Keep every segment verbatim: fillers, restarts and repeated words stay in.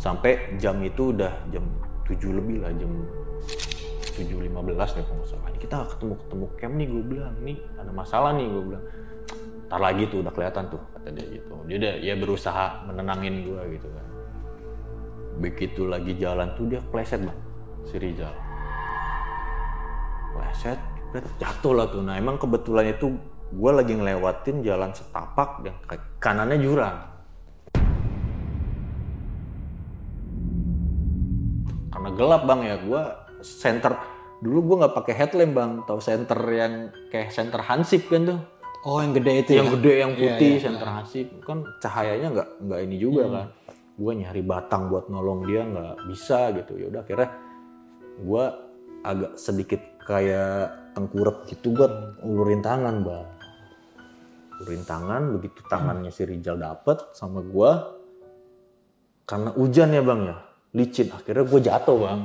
Sampai jam itu udah jam tujuh lebih lah, jam tujuh lima belas deh kalau nggak salah. Ini kita ketemu-ketemu camp nih, gue bilang, nih ada masalah nih, gue bilang. Ntar lagi tuh udah kelihatan tuh, kata dia gitu. Dia udah ya berusaha menenangin gue gitu kan. Begitu lagi jalan tuh dia kepleset bang, si Rizal. Kepleset, jatuh lah tuh. Nah emang kebetulan itu gue lagi ngelewatin jalan setapak dan kanannya jurang. Karena gelap bang ya, gue senter dulu gue nggak pakai headlamp bang, tahu senter yang kayak senter Hansip kan tuh. Oh yang gede itu yang ya? gede yang putih, yeah, yeah, senter yeah. Hansip kan cahayanya nggak nggak ini juga hmm. kan. Gue nyari batang buat nolong dia nggak bisa gitu. Ya udah akhirnya gue agak sedikit kayak tengkurap gitu, gue ulurin tangan bang. Ulurin tangan, begitu tangannya si Rizal dapet sama gue, karena hujan ya bang ya, licin, akhirnya gue jatuh bang.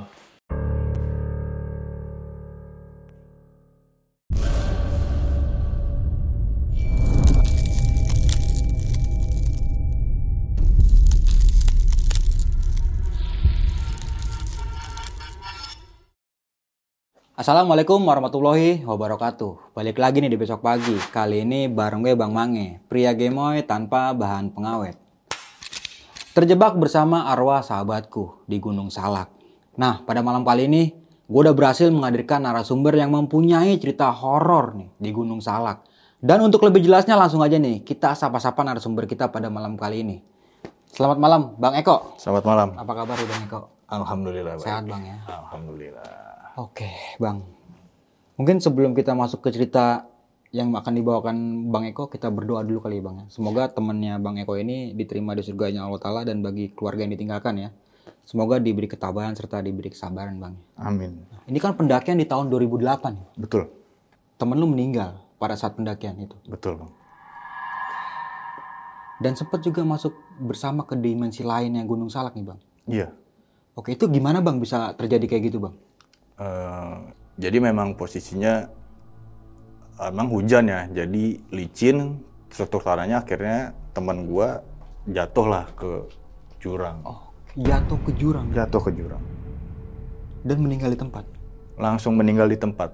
Assalamualaikum warahmatullahi wabarakatuh. Balik lagi nih di Besok Pagi. Kali ini bareng gue Bang Mange, pria gemoy tanpa bahan pengawet. Terjebak bersama arwah sahabatku di Gunung Salak. Nah, pada malam kali ini gue udah berhasil menghadirkan narasumber yang mempunyai cerita horor nih di Gunung Salak. Dan untuk lebih jelasnya langsung aja nih, kita sapa-sapa narasumber kita pada malam kali ini. Selamat malam Bang Eko. Selamat malam. Apa kabar Bang Eko? Alhamdulillah baik. Sehat Bang ya? Alhamdulillah. Oke Bang, mungkin sebelum kita masuk ke cerita yang akan dibawakan Bang Eko, kita berdoa dulu kali Bang ya. Semoga temannya Bang Eko ini diterima di surganya Allah Ta'ala dan bagi keluarga yang ditinggalkan ya. Semoga diberi ketabahan serta diberi kesabaran Bang. Amin. Nah, ini kan pendakian di tahun dua ribu delapan. Betul. Temen lu meninggal pada saat pendakian itu. Betul Bang. Dan sempat juga masuk bersama ke dimensi lain yang Gunung Salak nih Bang. Iya. Oke, itu gimana Bang bisa terjadi kayak gitu Bang? Uh, jadi memang posisinya emang hujan ya, jadi licin, struktur tanahnya akhirnya teman gua jatuh lah ke jurang. Oh, jatuh ke jurang? Jatuh ke jurang. Dan meninggal di tempat? Langsung meninggal di tempat.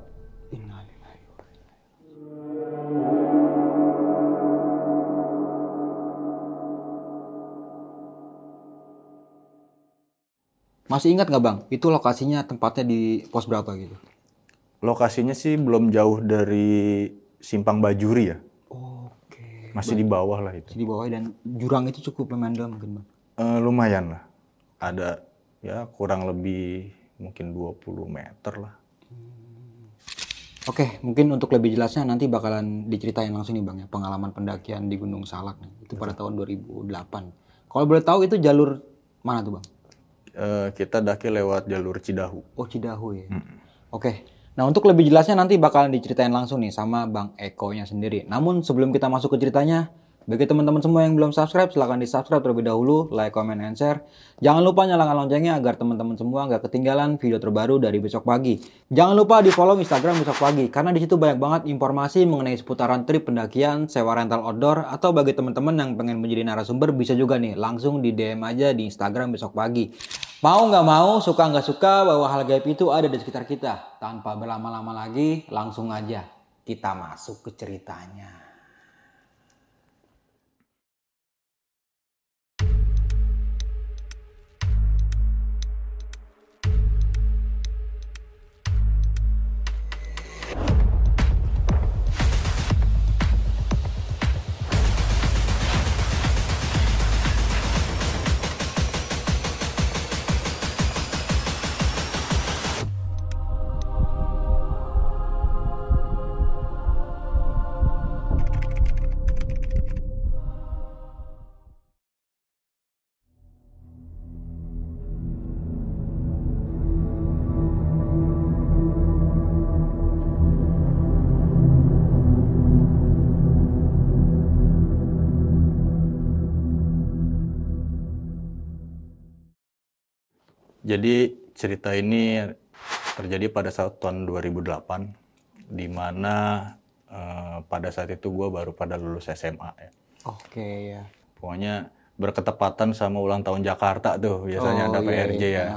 Masih ingat nggak Bang, itu lokasinya tempatnya di pos berapa gitu? Lokasinya sih belum jauh dari Simpang Bajuri ya. Oke. Masih di bawah lah itu. Masih di bawah dan jurang itu cukup memandang mungkin Bang? Uh, lumayan lah. Ada ya kurang lebih mungkin dua puluh meter lah. Hmm. Oke, mungkin untuk lebih jelasnya nanti bakalan diceritain langsung nih Bang ya, pengalaman pendakian di Gunung Salak nih. Itu pada tahun dua ribu delapan. Kalau boleh tahu itu jalur mana tuh Bang? Uh, kita daki lewat jalur Cidahu. Oh Cidahu ya. Hmm. Oke. Nah untuk lebih jelasnya nanti bakalan diceritain langsung nih sama Bang Eko-nya sendiri. Namun sebelum kita masuk ke ceritanya, bagi teman-teman semua yang belum subscribe, silahkan di subscribe terlebih dahulu, like, comment, and share. Jangan lupa nyalakan loncengnya agar teman-teman semua nggak ketinggalan video terbaru dari Besok Pagi. Jangan lupa di follow Instagram Besok Pagi, karena di situ banyak banget informasi mengenai seputaran trip pendakian, sewa rental outdoor, atau bagi teman-teman yang pengen menjadi narasumber bisa juga nih, langsung di D M aja di Instagram Besok Pagi. Mau nggak mau, suka nggak suka, bahwa hal gaib itu ada di sekitar kita. Tanpa berlama-lama lagi, langsung aja kita masuk ke ceritanya. Jadi cerita ini terjadi pada saat tahun dua ribu delapan, di mana uh, pada saat itu gue baru pada lulus S M A ya. Oke ya. Pokoknya berketepatan sama ulang tahun Jakarta tuh biasanya Oh, ada iya, P R J iya. ya.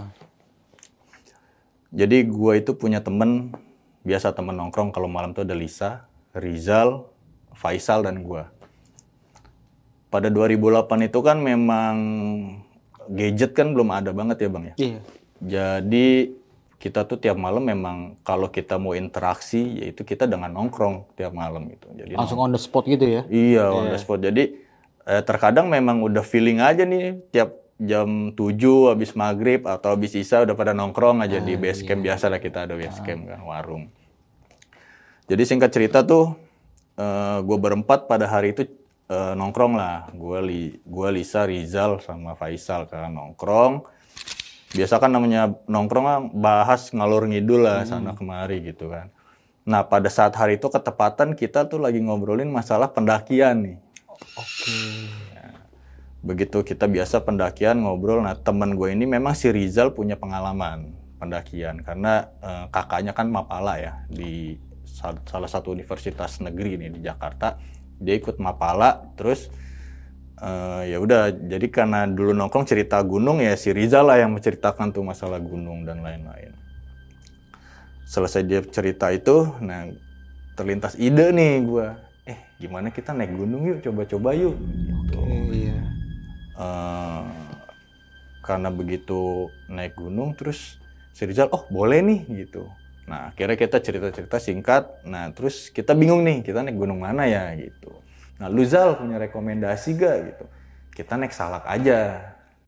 Jadi gue itu punya temen, biasa temen nongkrong kalau malam tuh ada Lisa, Rizal, Faisal dan gue. Pada dua ribu delapan itu kan memang gadget kan belum ada banget ya Bang ya. Iya. Jadi kita tuh tiap malam memang kalau kita mau interaksi yaitu kita dengan nongkrong tiap malam gitu. Jadi Langsung on the spot gitu ya? iya, on the spot. Jadi eh, terkadang memang udah feeling aja nih tiap jam tujuh habis maghrib atau habis isya udah pada nongkrong aja di base camp. Biasa lah kita ada base camp kan, warung. Jadi singkat cerita tuh eh, gue berempat pada hari itu eh, nongkrong lah. Gue li, gua Lisa, Rizal sama Faisal kan nongkrong. Biasa kan namanya nongkrong kan bahas ngalur ngidul lah sana kemari gitu kan. Nah pada saat hari itu ketepatan kita tuh lagi ngobrolin masalah pendakian nih. Oke. Ya, begitu kita biasa pendakian ngobrol, nah teman gue ini memang si Rizal punya pengalaman pendakian. Karena eh, kakaknya kan Mapala ya di sal- salah satu universitas negeri nih di Jakarta. Dia ikut Mapala terus Uh, ya udah, jadi karena dulu nongkrong cerita gunung ya si Rizal lah yang menceritakan tuh masalah gunung dan lain-lain. Selesai dia cerita itu, nah terlintas ide nih gue, eh gimana kita naik gunung yuk, coba-coba yuk. Gitu. Iya. Uh, karena begitu naik gunung terus si Rizal, oh boleh nih gitu. Nah akhirnya kita cerita-cerita singkat, nah terus kita bingung nih kita naik gunung mana ya gitu. Nah, lu Zal punya rekomendasi gak gitu? Kita naik Salak aja.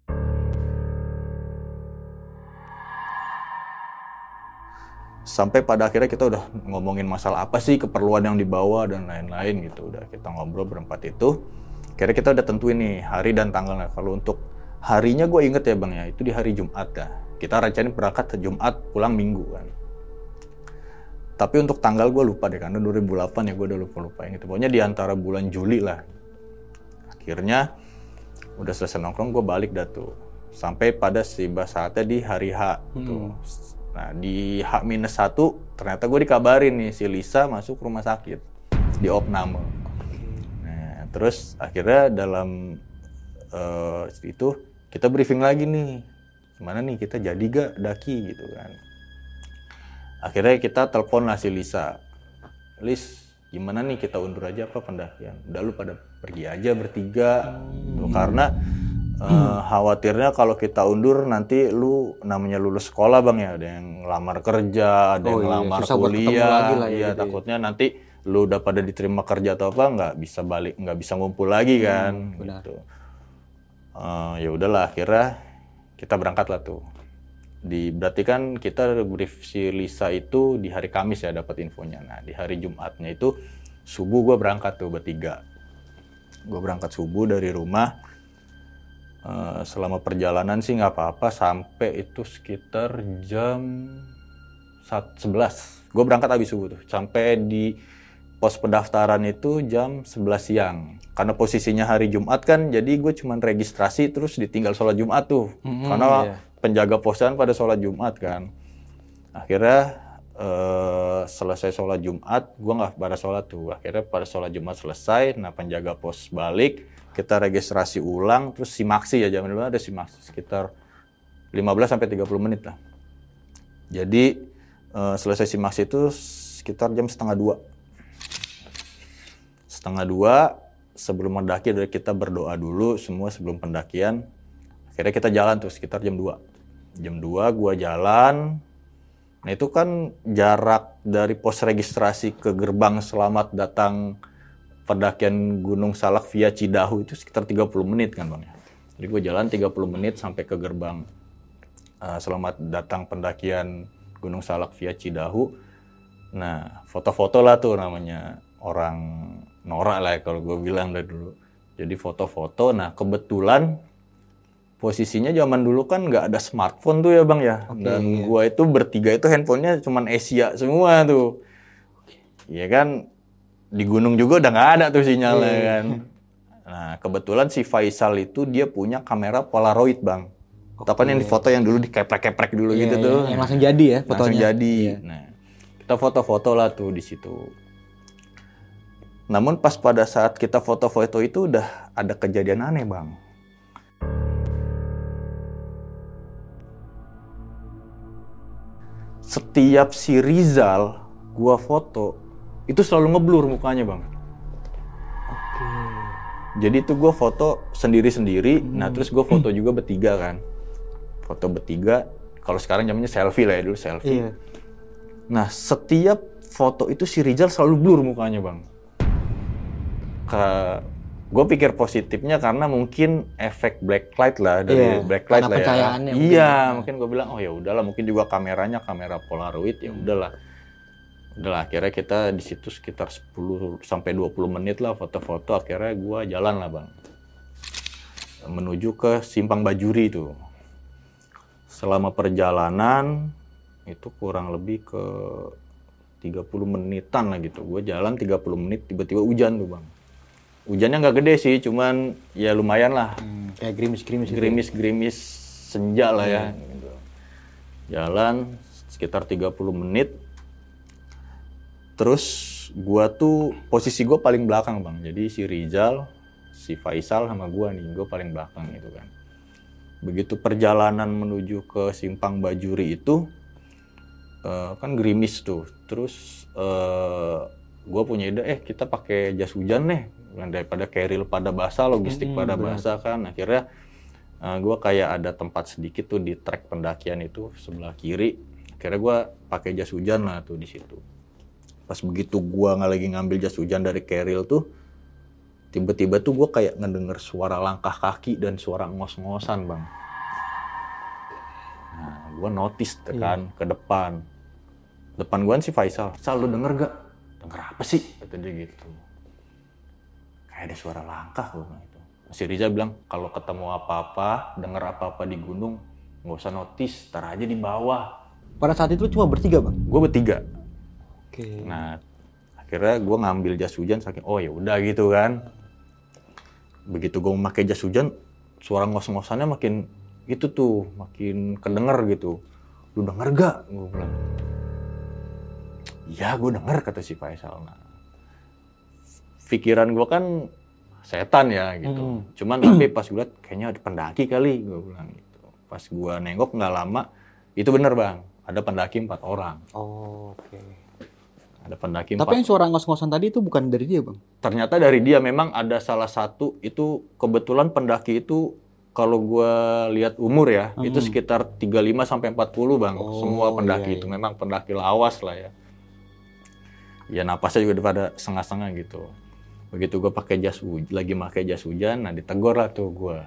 Sampai pada akhirnya kita udah ngomongin masalah apa sih keperluan yang dibawa dan lain-lain gitu. Udah kita ngobrol berempat itu. Akhirnya kita udah tentuin nih hari dan tanggalnya. Kalau untuk harinya gue inget ya Bang ya, itu di hari Jumat ya. Kita rencanain berangkat ke Jumat, pulang Minggu kan. Tapi untuk tanggal gue lupa deh, karena dua ribu delapan ya gue udah lupa-lupa gitu. Pokoknya di antara bulan Juli lah. Akhirnya udah selesai nongkrong gue balik dah tuh. Sampai pada tiba saatnya di hari H tuh. Nah di H minus satu ternyata gue dikabarin nih si Lisa masuk rumah sakit di opname. Nah terus akhirnya dalam uh, itu kita briefing lagi nih. Gimana nih kita jadi gak daki gitu kan. Akhirnya kita telepon lah si Lisa. Lis, gimana nih kita undur aja apa pendakian? Udah lu pada pergi aja bertiga. Hmm. Tuh, karena uh, khawatirnya kalau kita undur nanti lu namanya lulus sekolah Bang ya. Ada yang ngelamar kerja, ada oh, yang ngelamar iya. kuliah. Lagi lah, iya, ya, takutnya ya. Nanti lu udah pada diterima kerja atau apa nggak bisa balik, nggak bisa ngumpul lagi kan. Hmm, gitu. Uh, ya udahlah akhirnya kita berangkat lah tuh. Di berarti kan kita brief si Lisa itu di hari Kamis ya dapat infonya. Nah di hari Jumatnya itu subuh gue berangkat tuh bertiga. Gue berangkat subuh dari rumah. Uh, selama perjalanan sih nggak apa-apa sampai itu sekitar jam sebelas. Gue berangkat habis subuh tuh. Sampai di pos pendaftaran itu jam sebelas siang. Karena posisinya hari Jumat kan, jadi gue cuman registrasi terus ditinggal sholat Jumat tuh. Mm-hmm, Karena iya. penjaga posan pada sholat Jumat kan. Akhirnya eh, selesai sholat Jumat, gue nggak pada sholat tuh. Akhirnya pada sholat Jumat selesai, nah penjaga pos balik, kita registrasi ulang, terus simaksi ya, zaman dulu ada simaksi sekitar lima belas sampai tiga puluh menit lah. Jadi eh, selesai simaksi itu sekitar jam setengah dua. Setengah dua, sebelum mendaki kita berdoa dulu semua sebelum pendakian. Akhirnya kita jalan tuh sekitar jam dua. Jam dua gua jalan. Nah itu kan jarak dari pos registrasi ke gerbang selamat datang pendakian Gunung Salak via Cidahu itu sekitar tiga puluh menit kan Bang. Jadi gua jalan tiga puluh menit sampai ke gerbang uh, selamat datang pendakian Gunung Salak via Cidahu. Nah foto-foto lah tuh namanya orang norak lah ya, kalau gue bilang dari dulu. Jadi foto-foto, nah kebetulan posisinya zaman dulu kan nggak ada smartphone tuh ya Bang ya. Okay, dan iya. Gue itu bertiga itu handphonenya cuman Asia semua tuh. Iya kan, di gunung juga udah nggak ada tuh sinyalnya yeah. kan. Nah kebetulan si Faisal itu dia punya kamera Polaroid Bang. Okay. Tapi yang di foto yang dulu dikeprek-keprek dulu yeah, gitu yeah, tuh. Yang langsung jadi ya fotonya. Langsung jadi. Yeah. Nah kita foto-foto lah tuh di situ. Namun pas pada saat kita foto-foto itu udah ada kejadian aneh Bang. setiap si Rizal gua foto itu selalu ngeblur mukanya bang. Oke. Jadi tuh gua foto sendiri-sendiri, hmm. nah terus gua foto juga bertiga kan, foto bertiga. Kalau sekarang namanya selfie lah ya, dulu selfie. Iya. Nah setiap foto itu si Rizal selalu blur mukanya bang. Ke gue pikir positifnya karena mungkin efek blacklight lah dari iya, blacklight lah ya. Mungkin iya, ya. mungkin gue bilang oh ya udahlah, mungkin juga kameranya kamera Polaroid ya udahlah. Udahlah akhirnya kita di situ sekitar sepuluh sampai dua puluh menit lah foto-foto, akhirnya gue jalan lah bang. Menuju ke Simpang Bajuri itu. Selama perjalanan itu kurang lebih ke tiga puluh menitan lah gitu. Gue jalan tiga puluh menit tiba-tiba hujan tuh bang. Hujannya nggak gede sih, cuman ya lumayan lah. Hmm, kayak gerimis-gerimis. Gerimis-gerimis senja lah ya. Hmm. Gitu. Jalan sekitar tiga puluh menit. Terus gua tuh posisi gua paling belakang bang. Jadi si Rizal, si Faisal sama gua nih, gua paling belakang gitu kan. Begitu perjalanan menuju ke Simpang Bajuri itu uh, kan gerimis tuh. Terus uh, gua punya ide, eh kita pakai jas hujan nih. Daripada keril pada basah, logistik hmm, pada bener. basah kan. Akhirnya uh, gue kayak ada tempat sedikit tuh di trek pendakian itu sebelah kiri. Akhirnya gue pakai jas hujan lah tuh di situ. Pas begitu gue nggak lagi ngambil jas hujan dari keril tuh, tiba-tiba tuh gue kayak ngedenger suara langkah kaki dan suara ngos-ngosan bang. Nah gue notice kan iya. ke depan. Depan gue si Faisal. Sal, lu denger gak? Denger apa sih? Kata dia gitu. Ada suara langkah loh itu. Si Riza bilang kalau ketemu apa-apa, dengar apa-apa di gunung, nggak usah notice, tar aja di bawah. Pada saat itu cuma bertiga bang? Gue bertiga. Oke. Okay. Nah akhirnya gue ngambil jas hujan, saking oh ya udah gitu kan. Begitu gue memakai jas hujan, suara ngos-ngosannya makin gitu tuh, makin kedenger gitu. Lu denger gak? Gue bilang. Iya gue denger kata si Faisal. Nah, pikiran gue kan setan ya gitu. Hmm. Cuman tapi pas gue liat kayaknya ada pendaki kali, gue bilang gitu. Pas gue nengok nggak lama, itu bener bang, ada pendaki empat orang. Oh, oke. Okay. Ada pendaki tapi empat. Yang suara ngos-ngosan tadi itu bukan dari dia bang? Ternyata dari dia, memang ada salah satu itu kebetulan pendaki itu kalau gue lihat umur ya, hmm. itu sekitar tiga puluh lima sampai empat puluh bang. Oh, semua pendaki iya, iya. itu memang pendaki lawas lah ya. Ya napasnya juga pada setengah-setengah gitu. Begitu gue pakai jas hujan, lagi pakai jas hujan, nah ditegur lah tuh gue.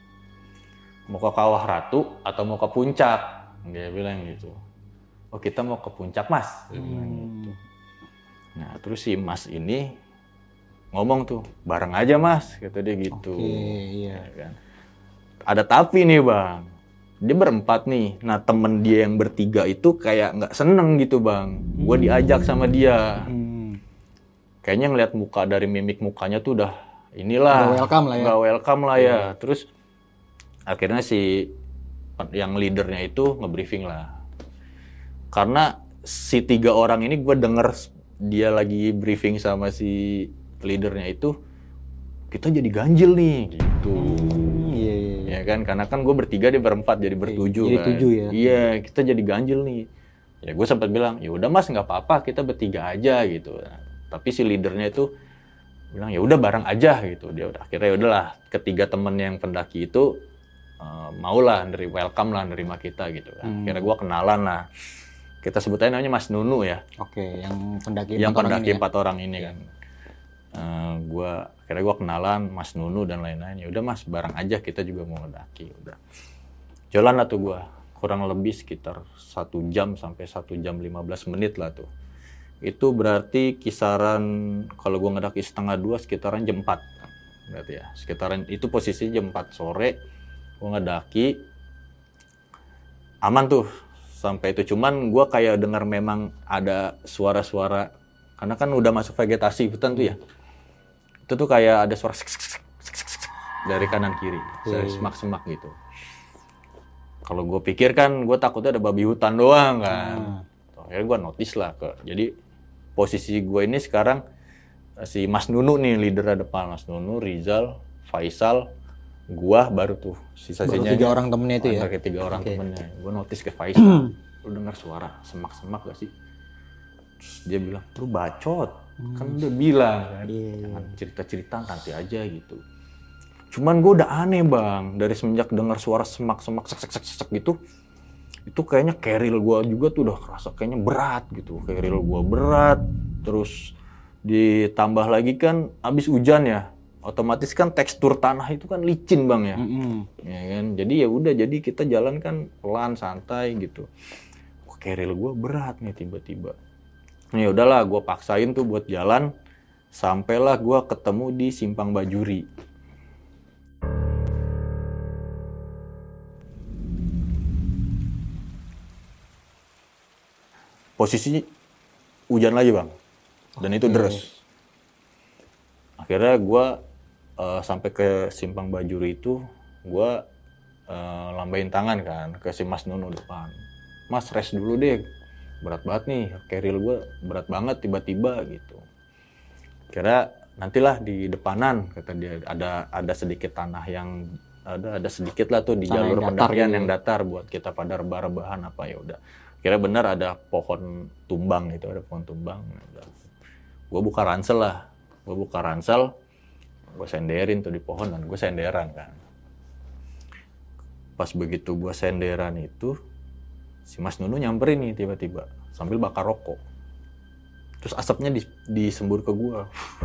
Mau ke Kawah Ratu atau mau ke puncak? Dia bilang gitu. Oh kita mau ke puncak mas. Dia hmm. bilang gitu. Nah terus si mas ini ngomong tuh, bareng aja mas, kata dia gitu. Oke, iya. Ya, kan? Ada tapi nih bang, dia berempat nih. Nah temen dia yang bertiga itu kayak nggak seneng gitu bang. Gue diajak sama dia. Hmm. Kayaknya ngeliat muka dari mimik mukanya tuh udah inilah. Gak welcome lah ya. Gak welcome lah ya. Hmm. Terus akhirnya si yang leadernya itu nge-briefing lah. Karena si tiga orang ini gue denger dia lagi briefing sama si leadernya itu, kita jadi ganjil nih gitu. Hmm, iya, iya. Ya kan, karena kan gue bertiga, dia berempat, jadi bertujuh jadi kan. tujuh ya. Iya, kita jadi ganjil nih. Ya gue sempat bilang, ya udah mas nggak apa-apa, kita bertiga aja gitu. Nah, tapi si leadernya itu bilang ya udah bareng aja gitu. Dia udah akhirnya ya udahlah, ketiga temen yang pendaki itu uh, maulah dari welcome lah nerima kita gitu kan. Hmm. Akhirnya gue kenalan lah. Kita sebutnya namanya Mas Nunu ya. Oke, yang pendaki yang empat pendaki orang empat ya? orang ini kan. Uh, gua akhirnya gue kenalan Mas Nunu dan lain-lain. Ya udah mas bareng aja, kita juga mau mendaki. Udah jalan lah tuh gue kurang lebih sekitar satu jam sampai satu jam lima belas menit lah tuh. Itu berarti kisaran kalau gue ngedaki setengah dua sekitaran jam empat berarti ya, sekitaran itu posisinya jam empat sore gue ngedaki aman tuh sampai itu. Cuman gue kayak dengar memang ada suara-suara karena kan udah masuk vegetasi hutan tuh ya, itu tuh kayak ada suara dari kanan kiri, dari semak-semak gitu. Kalau gue pikir kan gue takutnya ada babi hutan doang kan. Hmm. Akhirnya gue notice lah ke, jadi posisi gue ini sekarang si Mas Nunu nih leader depan, Mas Nunu, Rizal, Faisal, gue baru tuh sisa-sisanya tiga orang temennya itu ya. Kayak tiga orang okay. temennya. Gue notice ke Faisal. lu dengar suara semak-semak gak sih? Terus dia bilang, lu bacot, hmm. kan udah bilang kan, yeah. jangan cerita-cerita nanti aja gitu. Cuman gue udah aneh bang, dari semenjak dengar suara semak-semak sek-sek-sek gitu, itu kayaknya keril gue juga tuh udah kerasa kayaknya berat gitu, keril gue berat, terus ditambah lagi kan abis hujan ya, otomatis kan tekstur tanah itu kan licin bang ya, mm-hmm. ya kan, jadi ya udah jadi kita jalan kan pelan santai gitu, keril gue berat nih tiba-tiba. Ya udahlah, gue paksain tuh buat jalan, sampailah gue ketemu di Simpang Bajuri. Posisi hujan lagi bang, dan itu deres. Akhirnya gue uh, sampai ke Simpang Bajuri itu, gue uh, lambain tangan kan ke si Mas Nunu depan. Mas rest dulu deh, berat banget nih, keril gue berat banget tiba-tiba gitu. Kira nantilah di depanan, kata dia ada ada sedikit tanah yang ada ada sedikit lah tuh di tanah jalur pendakian yang datar buat kita pada rebah-rebahan apa ya udah. Kira benar ada pohon tumbang itu, ada pohon tumbang. Gue buka ransel lah, gue buka ransel, gue senderin tuh di pohon dan gue senderan kan. Pas begitu gue senderan itu, si Mas Nunu nyamperin nih tiba-tiba sambil bakar rokok. Terus asapnya disembur ke gue.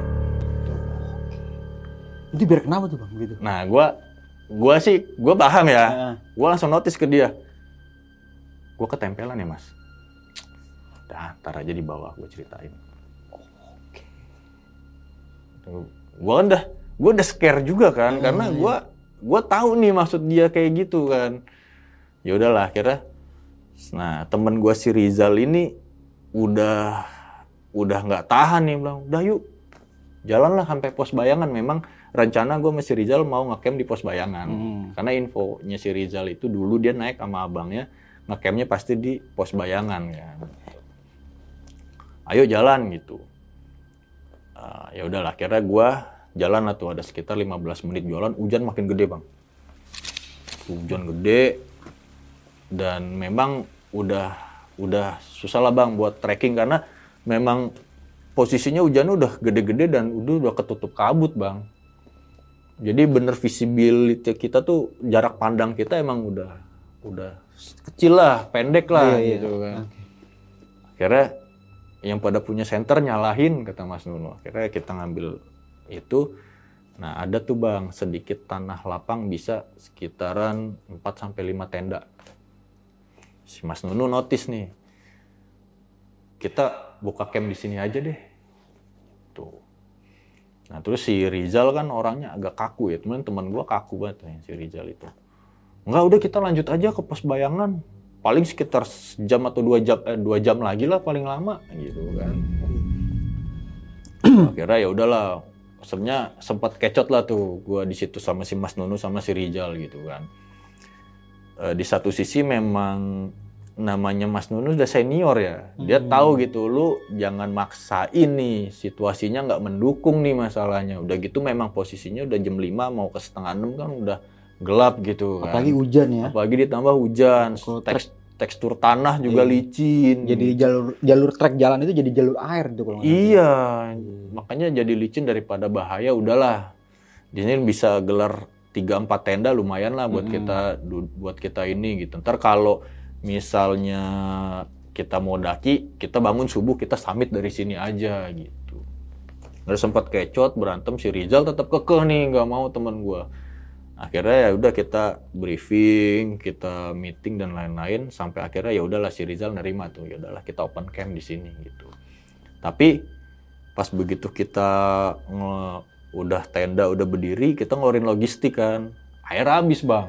Itu biar kenapa tuh bang gitu? Nah gue, gue sih, gue paham ya. Uh. Gue langsung notice ke dia. Gue ketempelan ya mas. Dah, ntar aja di bawah gue ceritain. Oh, oke. Okay. Gue kan udah, gue udah scare juga kan, hmm, karena gue, gue tahu nih maksud dia kayak gitu kan. Ya udahlah, akhirnya. Nah temen gue si Rizal ini udah, udah nggak tahan nih, bilang, udah yuk, jalanlah sampai pos bayangan. Memang rencana gue sama si Rizal mau ngecamp di pos bayangan, hmm. karena infonya si Rizal itu dulu dia naik sama abangnya. Ngecampnya pasti di pos bayangan kan. Ayo jalan gitu. Uh, ya udahlah, akhirnya gue jalan lah tuh ada sekitar lima belas menit jalan. Hujan makin gede bang. Hujan gede dan memang udah udah susah lah bang buat trekking karena memang posisinya hujannya udah gede-gede dan udah udah ketutup kabut bang. Jadi bener visibility kita tuh jarak pandang kita emang udah udah kecil lah, pendek lah iya, gitu iya. kan. Okay. Akhirnya yang pada punya senter nyalahin kata Mas Nunu. Akhirnya kita ngambil itu. Nah, ada tuh Bang sedikit tanah lapang bisa sekitaran empat sampai lima tenda. Si Mas Nunu notice nih. Kita buka camp di sini aja deh. Tuh. Nah, terus si Rizal kan orangnya agak kaku ya. Temen-temen gua kaku banget ya, si Rizal itu. Enggak, udah kita lanjut aja ke pos bayangan. Paling sekitar jam atau dua jam, eh, dua jam lagi lah paling lama, gitu kan. Akhirnya ya udahlah. Sebenarnya sempat kecot lah tuh, gue di situ sama si Mas Nunu sama si Rizal gitu kan. E, di satu sisi memang namanya Mas Nunu udah senior ya, dia hmm. tahu gitu, lu jangan maksain nih, situasinya nggak mendukung nih masalahnya. Udah gitu memang posisinya udah jam lima mau ke setengah enam kan udah gelap gitu kan. Apalagi hujan ya. Apalagi ditambah hujan. Teks, tekstur tanah juga iya. licin. Jadi jalur jalur trek jalan itu jadi jalur air tuh kalau iya. Hmm. Makanya jadi licin daripada bahaya udahlah. Di sini bisa gelar tiga empat tenda lumayan lah buat hmm. kita buat kita ini gitu. Ntar kalau misalnya kita mau daki, kita bangun subuh kita summit dari sini aja gitu. Nggak sempat kecot berantem si Rizal tetap kekeh nih nggak mau teman gue. Akhirnya ya udah kita briefing, kita meeting dan lain-lain sampai akhirnya ya udahlah si Rizal nerima tuh, ya udahlah kita open camp di sini gitu. Tapi pas begitu kita nge, udah tenda udah berdiri, kita ngeluarin logistik kan, air habis bang.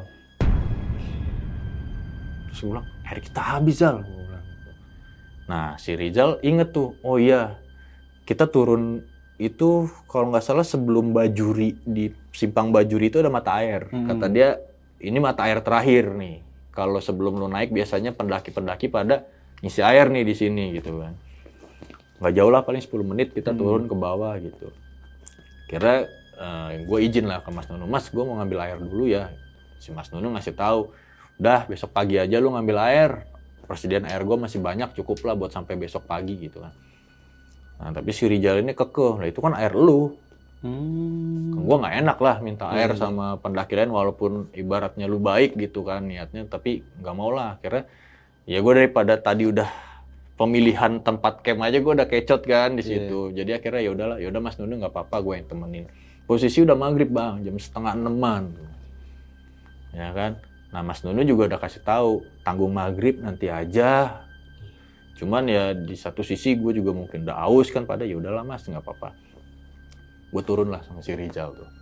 Terus gue bilang, air kita habis Zal. Nah si Rizal inget tuh, oh iya kita turun itu kalau nggak salah sebelum Bajuri, di Simpang Bajuri itu ada mata air. Hmm. Kata dia, ini mata air terakhir nih. Kalau sebelum lu naik biasanya pendaki-pendaki pada ngisi air nih di sini gitu kan. Nggak jauh lah, paling sepuluh menit kita hmm. turun ke bawah gitu. Kira uh, gue izin lah ke Mas Nunu, Mas gue mau ngambil air dulu ya. Si Mas Nunu ngasih tahu, udah besok pagi aja lu ngambil air. persediaan air gue masih banyak, cukup lah buat sampai besok pagi gitu kan. Nah tapi si Rizal ini kekeh, lah itu kan air lu. Hmm. Gue nggak enak lah minta air Iya, iya. sama pendaki lain walaupun ibaratnya lu baik gitu kan niatnya, tapi nggak mau lah. Akhirnya ya gue daripada tadi udah pemilihan tempat camp aja gue udah kecot kan di situ. Iya. Jadi akhirnya ya udahlah, ya udah Mas Nunu nggak apa-apa, gue yang temenin. Posisi udah maghrib bang, jam setengah enaman, ya kan. Nah Mas Nunu juga udah kasih tahu tanggung maghrib nanti aja. Cuman ya di satu sisi gue juga mungkin udah aus kan, pada ya udahlah Mas nggak apa-apa. Gue turun lah sama si Rizal tuh.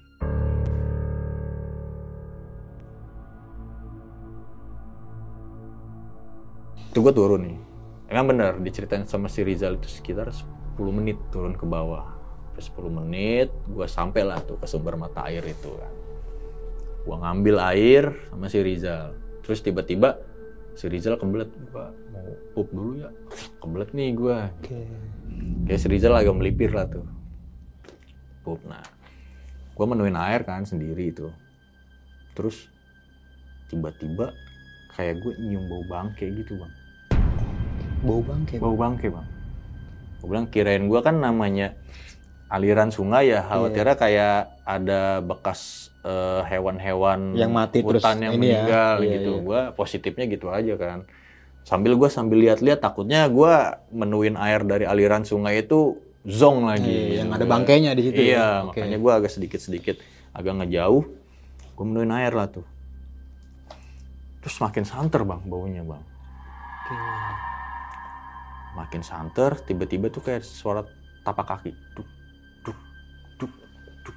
Itu gue turun nih. Emang bener diceritain sama si Rizal itu sekitar sepuluh menit turun ke bawah. sepuluh menit gue sampai lah tuh ke sumber mata air itu kan. Gue ngambil air sama si Rizal. Terus tiba-tiba si Rizal kebelet, gue mau pup dulu ya. Kebelet nih gue. Oke. Kayak si Rizal agak melipir lah tuh. Pup. Nah, gue menuin air kan sendiri itu. Terus tiba-tiba kayak gue nyium bau bangke gitu bang. Bau bangke. Bau bangke bang. Gue bilang kirain gue kan namanya aliran sungai ya, khawatirnya kayak ada bekas uh, hewan-hewan yang mati hutan terus yang ini meninggal ya. Iya, gitu. iya. Gue positifnya gitu aja kan. Sambil gue sambil lihat-lihat, takutnya gue menuin air dari aliran sungai itu zong lagi. Iya, gitu. yang ada bangkainya di situ. Iya, ya? makanya gue agak sedikit-sedikit agak ngejauh. Gue menuin air lah tuh. Terus makin santer bang baunya bang. Oke. Makin santer, tiba-tiba tuh kayak suara tapak kaki. Duk, duk, duk, duk.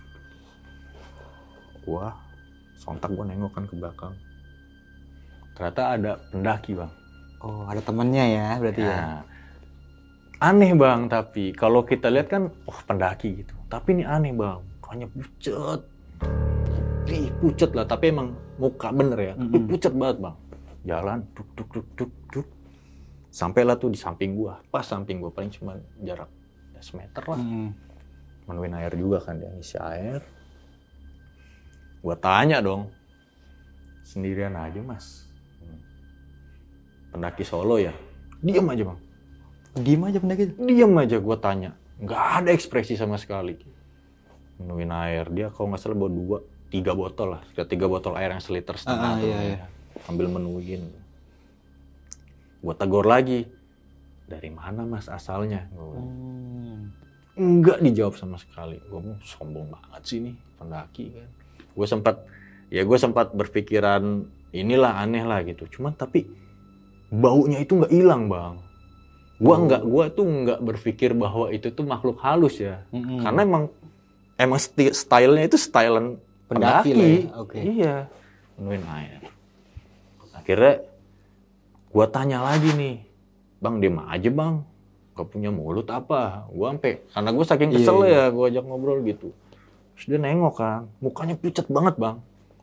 Gua sontak gua nengok kan ke belakang. Ternyata ada pendaki bang. Oh, ada temennya ya berarti ya. Nah, aneh bang, tapi kalau kita lihat kan, oh pendaki gitu. Tapi ini aneh bang, mukanya pucet. Ih, pucet lah, tapi emang muka bener ya. Mm-hmm. Pucet banget bang. Jalan, duk, duk, duk, duk, duk. Sampailah tuh di samping gua, pas samping gua, paling cuma jarak ya, semeter lah. Mm-hmm. Menuin air juga kan, dia ngisi air. Gua tanya dong, sendirian aja mas? Pendaki Solo ya? Diam aja bang. Diam aja pendaki itu? Diam aja gua tanya, nggak ada ekspresi sama sekali. Menuin air, dia kalau nggak salah bawa dua, tiga botol lah, tiga botol air yang seliter setengah. Ah, tuh, iya, iya. Sambil menuin. Gue tegur lagi, dari mana mas asalnya? Hmm. Enggak dijawab sama sekali. Gue mau sombong banget sih nih pendaki kan. Gue sempat, ya gue sempat berpikiran inilah aneh lah gitu. Cuman tapi baunya itu nggak hilang bang. Gue Oh. nggak, gue tuh nggak berpikir bahwa itu tuh makhluk halus ya. Mm-mm. Karena emang emang sti- stylenya itu stylean Pendaki pendaki. lah ya, oke. Iya, menuin air. Akhirnya gua tanya lagi nih, bang diem aja bang, gak punya mulut apa? Gua sampai, karena gua saking kesel Iya, iya. ya, gua ajak ngobrol gitu. Terus dia nengok kan, mukanya pucat banget bang.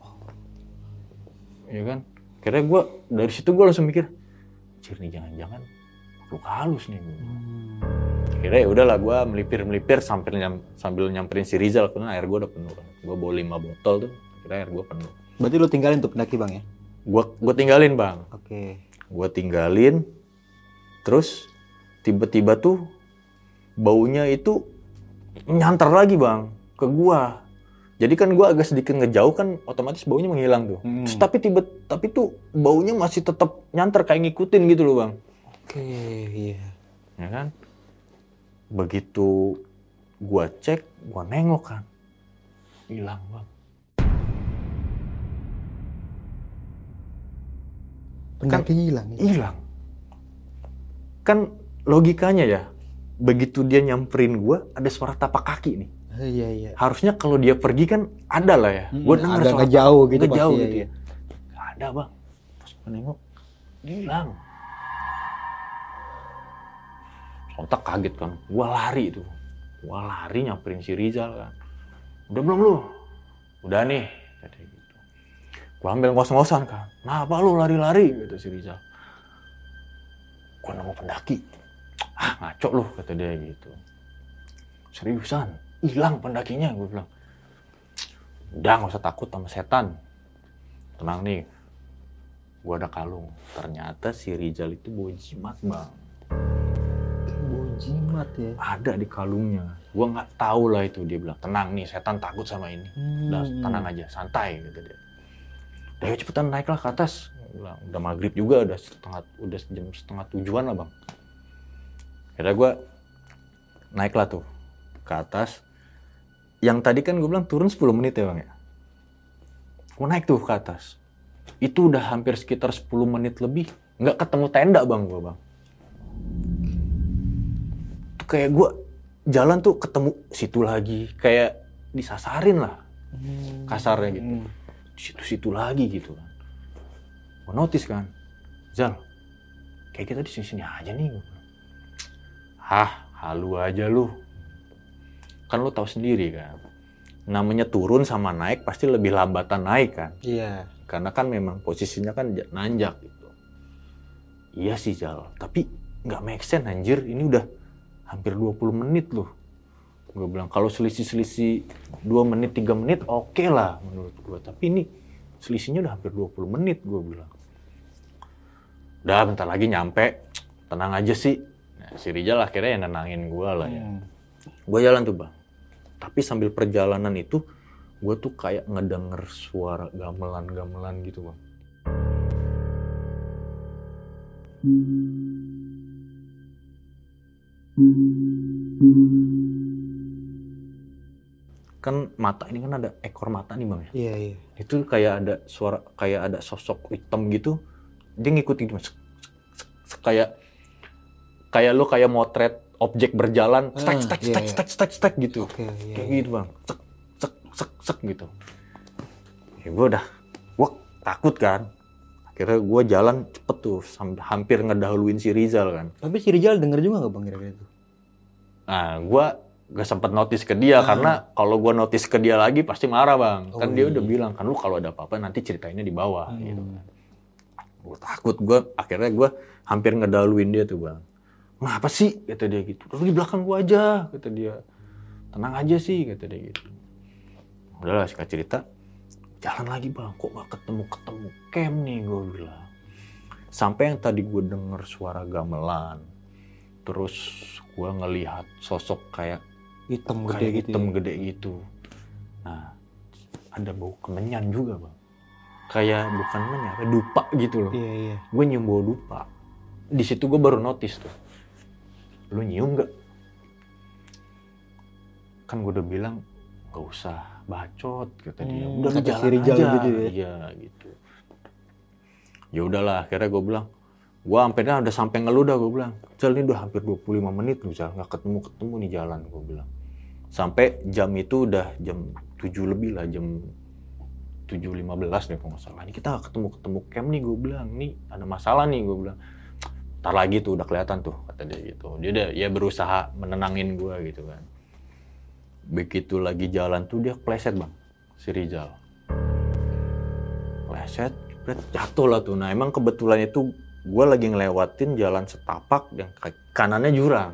Iya kan? Akhirnya gua dari situ gua langsung mikir, cir nih jangan-jangan makhluk halus nih. Hmm. Akhirnya ya udahlah gua melipir-melipir sambil nyam, sambil nyamperin si Rizal, karena air gua udah penuh kan. Gua bawa lima botol tuh, akhirnya air gua penuh. Berarti lu tinggalin tuh pendaki bang ya? Gua gua tinggalin bang. Oke. Gue tinggalin, terus tiba-tiba tuh baunya itu nyantar lagi bang ke gua. Jadi kan gua agak sedikit ngejauh kan, otomatis baunya menghilang tuh. Hmm. Terus, tapi tiba tapi tuh baunya masih tetap nyantar kayak ngikutin gitu loh bang. Oke, iya. Ya kan? Begitu gua cek, gua nengok kan, hilang bang. Pendakinya hilang. Ya? Hilang. Kan logikanya ya, begitu dia nyamperin gua, ada suara tapak kaki nih. Oh, iya iya. Harusnya kalau dia pergi kan ada lah ya. Hmm, Gua dengar agak suara ngejauh gitu ngejauh pasti, gitu ya, ya. Gak ada bang. Pas gua nengok, hilang. Sontak kaget kan, gua lari itu. Gua lari nyamperin si Rizal kan. Udah belum lu? Udah nih, kata gitu. Gua ambil ngos-ngosan kan. Nah apa lu lari-lari? Gitu si Rizal. Gua nemu pendaki. Ah ngaco lu, kata dia gitu. Seriusan, hilang pendakinya, gue bilang. Udah gak usah takut sama setan. Tenang nih. gue ada kalung. Ternyata si Rizal itu bawa jimat bang. Bawa jimat ya? Ada di kalungnya. Gue nggak tahu lah itu. Dia bilang tenang nih, setan takut sama ini. Hmm. Udah tenang aja, santai gitu dia. Udah yuk cepetan naiklah ke atas. Bilang, udah maghrib juga, udah setengah, udah jam setengah tujuan lah bang. Akhirnya gue naiklah tuh ke atas. Yang tadi kan gue bilang turun sepuluh menit ya bang ya. Gue naik tuh ke atas. Itu udah hampir sekitar sepuluh menit lebih. Nggak ketemu tenda bang gue bang. Tuh kayak gue jalan tuh ketemu situ lagi. Kayak disasarin lah. Kasarnya gitu. Situ-situ lagi gitu kan. Gue notice kan. Zal, kayak kita di sini-sini aja nih. Hah, halu aja lu. Kan lu tahu sendiri kan, namanya turun sama naik pasti lebih lambatan naik kan. Iya. Karena kan memang posisinya kan nanjak gitu. Iya sih Zal, tapi nggak make sense anjir, ini udah hampir dua puluh menit loh. Gue bilang kalau selisih-selisih dua menit, tiga menit oke okay lah menurut gue. Tapi ini selisihnya udah hampir dua puluh menit gue bilang. Udah bentar lagi nyampe, tenang aja sih. Nah, si Rizal akhirnya yang nenangin gue lah ya. Hmm. Gue jalan tuh bang. Tapi sambil perjalanan itu, gue tuh kayak ngedenger suara gamelan-gamelan gitu bang. Kan mata ini kan ada ekor mata nih bang ya. Iya iya. Itu kayak ada suara, kayak ada sosok hitam gitu. Dia ngikutin gitu, kayak kayak lo kayak motret objek berjalan, stek stek stek stek stek stek gitu, okay, iya, kayak iya. gitu bang, sek sek sek sek gitu. Ya gue udah, gue takut kan. Akhirnya gue jalan cepet tuh, sampai hampir ngedahuluin si Rizal kan. Tapi si Rizal denger juga nggak bang kira-kira itu? Nah, gue gak sempet notice ke dia, ah. karena kalau gue notice ke dia lagi pasti marah bang. Oh, kan dia iya. udah bilang kan lu kalau ada apa-apa nanti ceritainnya di bawah. Hmm. Gitu. Gue takut, gue akhirnya gue hampir ngedahuluin dia tuh bang. Ngapa sih? Kata dia gitu. Lu di belakang gua aja, kata dia. Tenang aja sih, kata dia gitu. Udahlah, singkat cerita. Jalan lagi bang, kok gak ketemu-ketemu camp nih, gua bilang. Sampai yang tadi gua denger suara gamelan. Terus gua ngelihat sosok kayak hitam gede kayak gitu. Hitam ya? gede gitu. Nah, ada bau kemenyan juga bang. Kayak bukan menyan, kayak dupa gitu loh. Iya, iya. Gua nyium bau dupa. Di situ gua baru notice tuh. Lu nyium gak? Kan gue udah bilang gak usah bacot kata dia. Hmm, udah lu jalan Rizal aja. Gitu ya? Iya gitu. Ya udahlah, akhirnya gue bilang, gue sampai dah udah sampai ngeluh dah gue bilang. Zal ini udah hampir dua puluh lima menit lu Zal, nggak ketemu ketemu nih jalan gue bilang. Sampai jam itu udah jam tujuh lebih lah, jam tujuh lima belas deh kalau nggak salah. Ini kita gak ketemu ketemu camp nih gue bilang. Nih ada masalah nih gue bilang. Ntar lagi tuh udah kelihatan tuh kata dia gitu. Dia udah ya berusaha menenangin gue gitu kan. Begitu lagi jalan tuh dia pleset bang, si Rizal. Pleset, jatuh lah tuh. Nah emang kebetulan itu gue lagi ngelewatin jalan setapak yang kanannya jurang.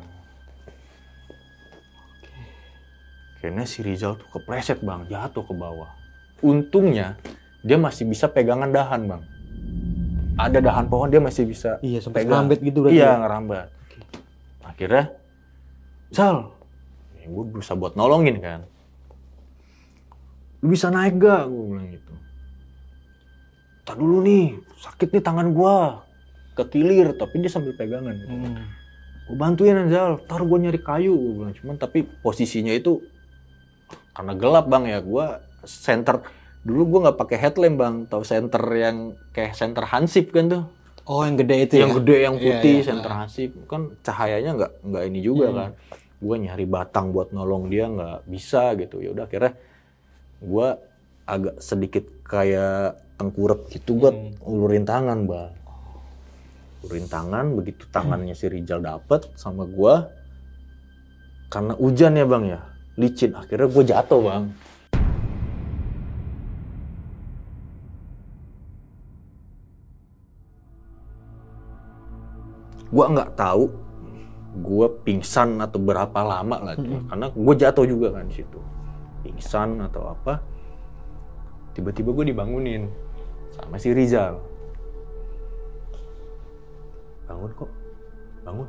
Kayaknya si Rizal tuh kepleset bang, jatuh ke bawah. Untungnya dia masih bisa pegangan dahan bang. Ada dahan pohon dia masih bisa iya, sampai pegang. ngerambat gitu berarti. Iya, ngerambat. Akhirnya, Zal, ya gue berusaha buat nolongin kan. Lu bisa naik gak? Gue bilang gitu. Tak dulu nih, sakit nih tangan gue. Kekilir, tapi dia sambil pegangan. Gitu. Hmm. Gue bantuin Zal, ntar gue nyari kayu. Gue bilang, cuman tapi posisinya itu, karena gelap bang ya, gue center. Dulu gue nggak pakai headlamp bang, tahu senter yang kayak senter hansip kan tuh. Oh yang gede itu yang ya? Yang gede, yang putih, iya, iya. senter hansip. Kan cahayanya nggak nggak ini juga hmm. kan. Gue nyari batang buat nolong dia nggak bisa gitu. Ya udah akhirnya gue agak sedikit kayak tengkurap gitu. Gue hmm. ulurin tangan bang. Ulurin tangan, begitu tangannya si Rizal dapet sama gue. Karena hujan ya bang ya, licin. Akhirnya gue jatuh bang. Gue nggak tahu gue pingsan atau berapa lama lagi, mm-hmm. karena gue jatuh juga kan di situ, pingsan atau apa. Tiba-tiba gue dibangunin sama si Rizal. bangun kok, bangun.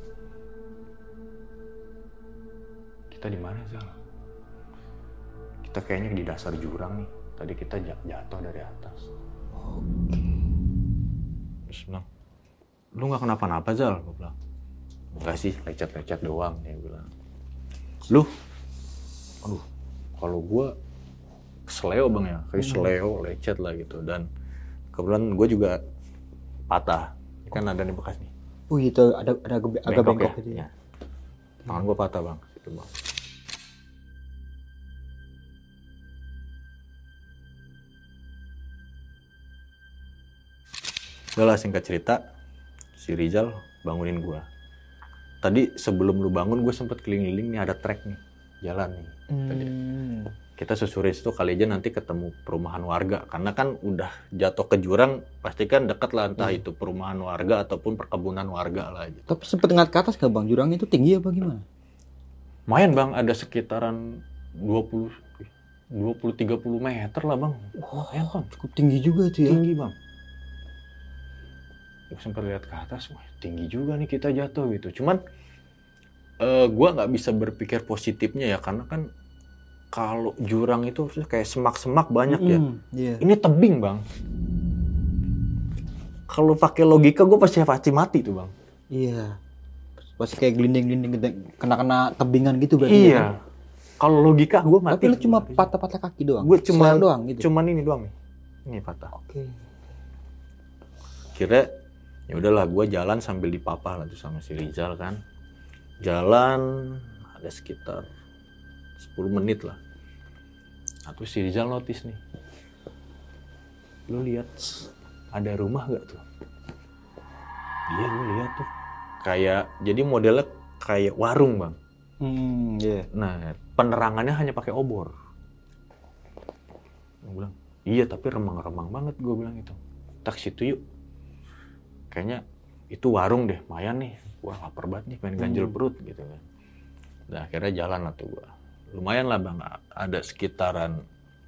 Kita di mana Zal? Kita kayaknya di dasar jurang nih. Tadi kita jatuh dari atas. Oke. Terus bilang, lu nggak kenapa-napa Zal? Gue bilang, enggak sih, lecet-lecet doang. Dia bilang, lu, aduh, kalau gue kesleo bang ya, kayak seleo, lecet lah gitu. Dan kebetulan gue juga patah, kan ada nih bekas nih. Oh itu ada ada agak bengkok, bengkok ya? gitu ya. Tangan gue patah bang, gitu bang. Udah lah singkat cerita, si Rizal bangunin gue. Tadi sebelum lu bangun gue sempet keliling-keliling nih, ada trek nih, jalan nih. Hmm. Tadi. Kita susurin situ kali aja nanti ketemu perumahan warga. Karena kan udah jatuh ke jurang, pasti kan deket lah entah hmm. itu perumahan warga ataupun perkebunan warga lah gitu. Tapi sempet ngeliat ke atas gak bang? Jurangnya itu tinggi apa gimana? Lumayan bang, ada sekitaran dua puluh sampai tiga puluh meter lah bang. Wah, wow, bang. Cukup tinggi juga itu ya? Tinggi bang. Gue sempat lihat ke atas, wah tinggi juga nih kita jatuh gitu. Cuman uh, gue nggak bisa berpikir positifnya ya, karena kan kalau jurang itu kayak semak-semak banyak mm, ya. Yeah. Ini tebing bang. Kalau pakai logika gue pasti pasti mati tuh bang. Iya. Pasti kayak gelinding-gelinding kena-kena tebingan gitu berarti. Iya. Ya? Kalau logika gue mati. Tapi lu cuma patah-patah kaki doang. Gue cuma doang gitu. Cuman ini doang nih. Ini patah. Oke. Okay. Kira ya udahlah gue jalan sambil dipapah lah tuh sama si Rizal kan. Jalan ada sekitar sepuluh menit lah. Nah, terus si Rizal notice nih. Lu lihat ada rumah gak tuh? Iya gue lihat tuh. Kayak jadi modelnya kayak warung bang. Hmm, yeah. Nah penerangannya hanya pakai obor. Gue bilang iya tapi remang-remang banget, gue bilang gitu. Kita ke situ yuk. Kayaknya itu warung deh, lumayan nih. Wah lapar banget nih, pengen ganjel hmm. perut gitu kan. Nah akhirnya jalan lah tuh gue. Lumayan lah bang, ada sekitaran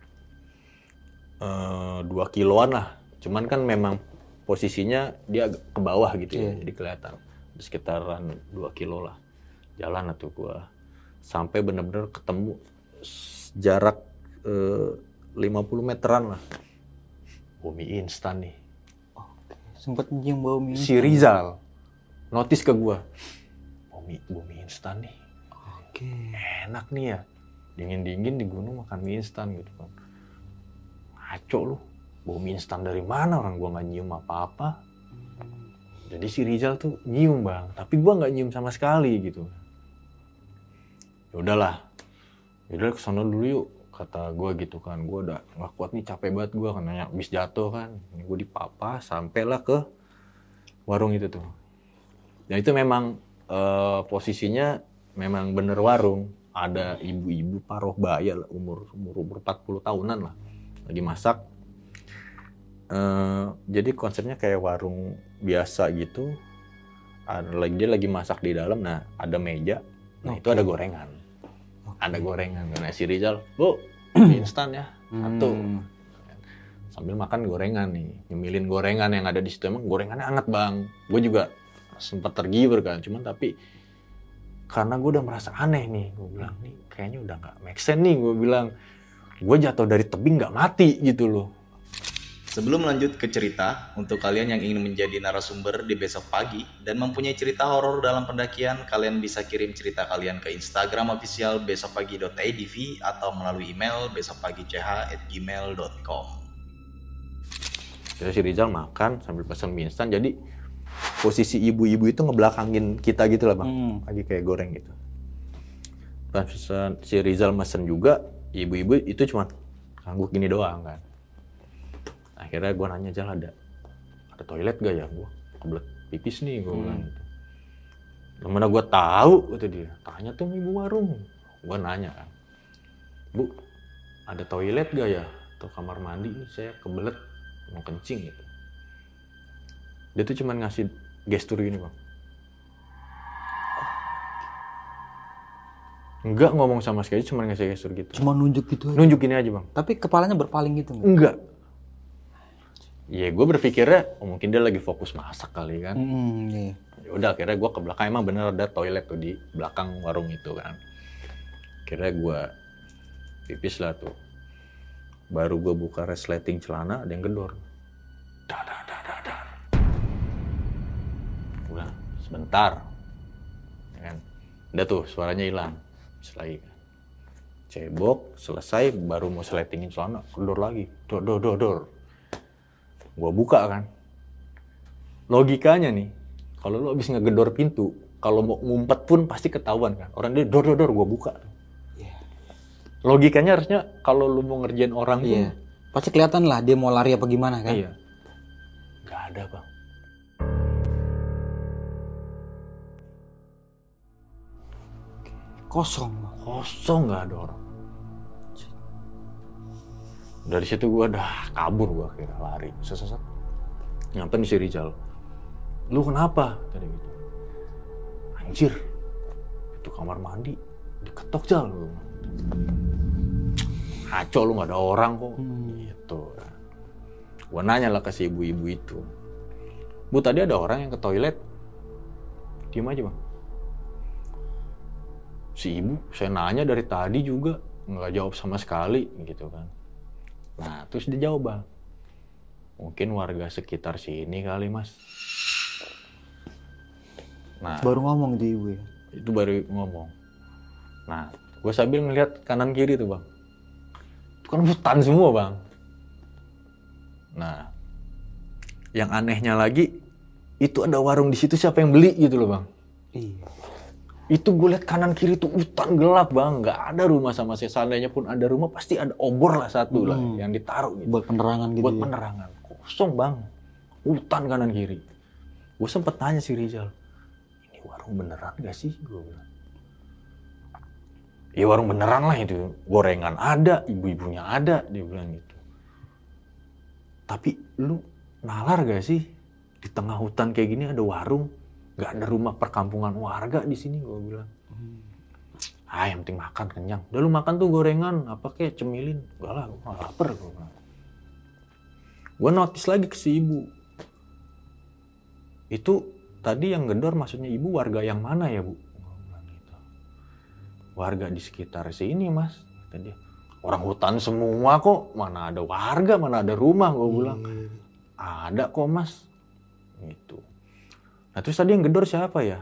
uh, dua kiloan lah. Cuman kan memang posisinya dia agak ke bawah gitu yeah. ya, jadi kelihatan. Sekitaran dua kilo lah. Jalan lah tuh gue. Sampai bener-bener ketemu jarak uh, lima puluh meteran lah. Oh, mie instan nih. Sempet nyium bau mie si Rizal notice ke gua, bau mie, bau mie instan nih. Oke. Enak nih ya, dingin-dingin di gunung makan mie instan gitu kan. Ngaco lu, bau mie instan dari mana, orang gua nggak nyium apa-apa. Jadi si Rizal tuh nyium bang, tapi gua nggak nyium sama sekali gitu. Ya udahlah, yaudah kesana dulu yuk. Kata gue gitu kan, gue udah gak kuat nih, capek banget gue karena habis jatuh kan. Gue dipapah, sampailah ke warung itu tuh. Dan itu memang uh, posisinya memang bener warung. Ada ibu-ibu paruh baya lah, umur, umur, umur empat puluh tahunan lah. Lagi masak. Uh, jadi konsepnya kayak warung biasa gitu. Ada, dia lagi masak di dalam, nah ada meja. Nah okay. itu ada gorengan. Ada gorengan, karena si Rizal, bu, mie instan ya, satu. Hmm. Sambil makan gorengan nih, nyemilin gorengan yang ada di situ. Emang gorengannya hangat bang. Gue juga sempat tergiur kan, cuman tapi karena gue udah merasa aneh nih, gue bilang nih kayaknya udah nggak make sense nih. Gue bilang, gue jatuh dari tebing nggak mati gitu loh. Sebelum lanjut ke cerita, untuk kalian yang ingin menjadi narasumber di besok pagi dan mempunyai cerita horor dalam pendakian, kalian bisa kirim cerita kalian ke Instagram official besokpagi dot a d v atau melalui email besokpagi.ch at gmail dot com. Jadi si Rizal makan sambil pesan mie instan, jadi posisi ibu-ibu itu ngebelakangin kita gitu lah bang, hmm. lagi kayak goreng gitu. Pas si Rizal mesen juga, ibu-ibu itu cuma ngangguk gini doang kan. Akhirnya gue nanya aja, ada ada toilet gak ya? Gue kebelet pipis nih, gue hmm. bilang gitu. Gimana gue tahu, kata dia. Tanya tuh ibu warung. Gue nanya kan, bu, ada toilet gak ya? Atau kamar mandi nih, saya kebelet mau kencing gitu. Dia tuh cuma ngasih gestur gini bang. Enggak ngomong sama sekali, cuma ngasih gestur gitu. Cuma nunjuk gitu aja? Nunjuk gini aja bang. Tapi kepalanya berpaling gitu? Enggak. Ya gue berpikirnya, oh mungkin dia lagi fokus masak kali kan. Hmm, iya. Ya udah akhirnya gue ke belakang, emang bener ada toilet tuh di belakang warung itu kan. Akhirnya gue pipis lah tuh. Baru gue buka resleting celana, ada yang gedor. Dar, dar, dar, dar, dar. Udah, sebentar. Ya kan? Udah tuh, suaranya hilang. Selagi kan. Cebok, selesai, baru mau seletingin celana, gedor lagi. Dor, dor, dor, dor. Gue buka kan. Logikanya nih, kalau lo abis ngegedor pintu, kalau mau ngumpet pun pasti ketahuan kan. Orang dia dor, dor, dor, gue buka. Yeah. Logikanya harusnya kalau lo mau ngerjain orang pun, Iya. Pasti kelihatan lah dia mau lari apa gimana kan. iya. Gak ada bang. Kosong. Kosong gak ada orang. Dari situ gue udah kabur gue akhirnya lari. Sesat. Nyampe nih si Rizal. Lu kenapa? Tadi gitu. Anjir. Itu kamar mandi. Diketok Jal. Ngaco lu gak ada orang kok. Hmm. Gitu. Gue nanya lah ke si ibu-ibu itu. Bu tadi ada orang yang ke toilet. Diem aja bang. Si ibu, saya nanya dari tadi juga nggak jawab sama sekali gitu kan. Nah terus dia jawab bang, mungkin warga sekitar sini kali mas. Nah baru ngomong di ibu ya? Itu baru ngomong. Nah gue sambil ngeliat kanan kiri tuh bang, itu kan hutan semua bang. Nah yang anehnya lagi itu ada warung di situ, siapa yang beli gitu loh bang. Iya. Itu gue liat kanan kiri tuh hutan gelap bang, nggak ada rumah sama sekali. Seandainya pun ada rumah pasti ada obor lah satu hmm. lah yang ditaruh gitu. Buat penerangan gitu. Buat ya? penerangan, kosong bang, hutan kanan kiri. Gue sempet tanya si Rizal, ini warung beneran gak sih? Gue bilang, ya warung beneran lah itu, gorengan ada, ibu-ibunya ada, dia bilang gitu. Tapi lu nalar gak sih di tengah hutan kayak gini ada warung? Gak ada rumah perkampungan warga di sini, gue bilang. Hmm. Ah, yang penting makan kenyang. Udah lu makan tuh gorengan, apa kayak cemilin. Gak lah, gue gak lapar, gue bilang. Gue notice lagi ke si ibu. Itu tadi yang gedor maksudnya ibu warga yang mana ya bu? Gue bilang gitu. Warga di sekitar sini mas. Tadi orang hutan semua kok, mana ada warga, mana ada rumah, gue bilang. Hmm. Ada kok mas. Gitu. Nah terus tadi yang gedor siapa ya?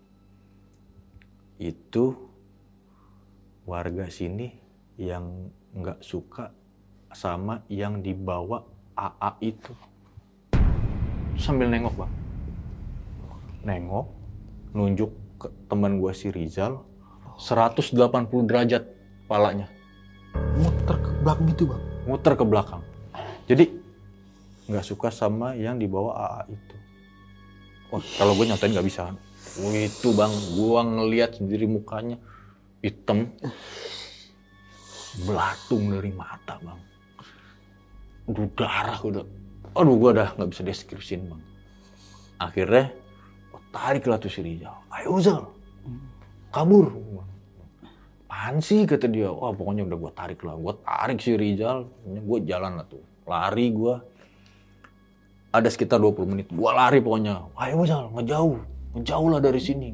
Itu warga sini yang nggak suka sama yang dibawa A A itu. Sambil nengok bang. Nengok, nunjuk ke teman gua si Rizal, seratus delapan puluh derajat palanya. Muter ke belakang gitu bang? Muter ke belakang. Jadi nggak suka sama yang dibawa A A itu. Wah, kalau gue nyatain nggak bisa. Oh, itu bang, gue ngelihat sendiri mukanya hitam, belatung dari mata bang. Aduh darah udah, aduh gue udah nggak bisa deskripsiin bang. Akhirnya, oh, tarik lah tuh si Rizal. Ayo Zal, kabur. Apaan sih kata dia. Wah pokoknya udah gue tarik lah, gue tarik si Rizal, gue jalan lah tuh, lari gue. Ada sekitar dua puluh menit, gua lari pokoknya. Ayo Zal, ngejauh, ngejauh lah dari sini.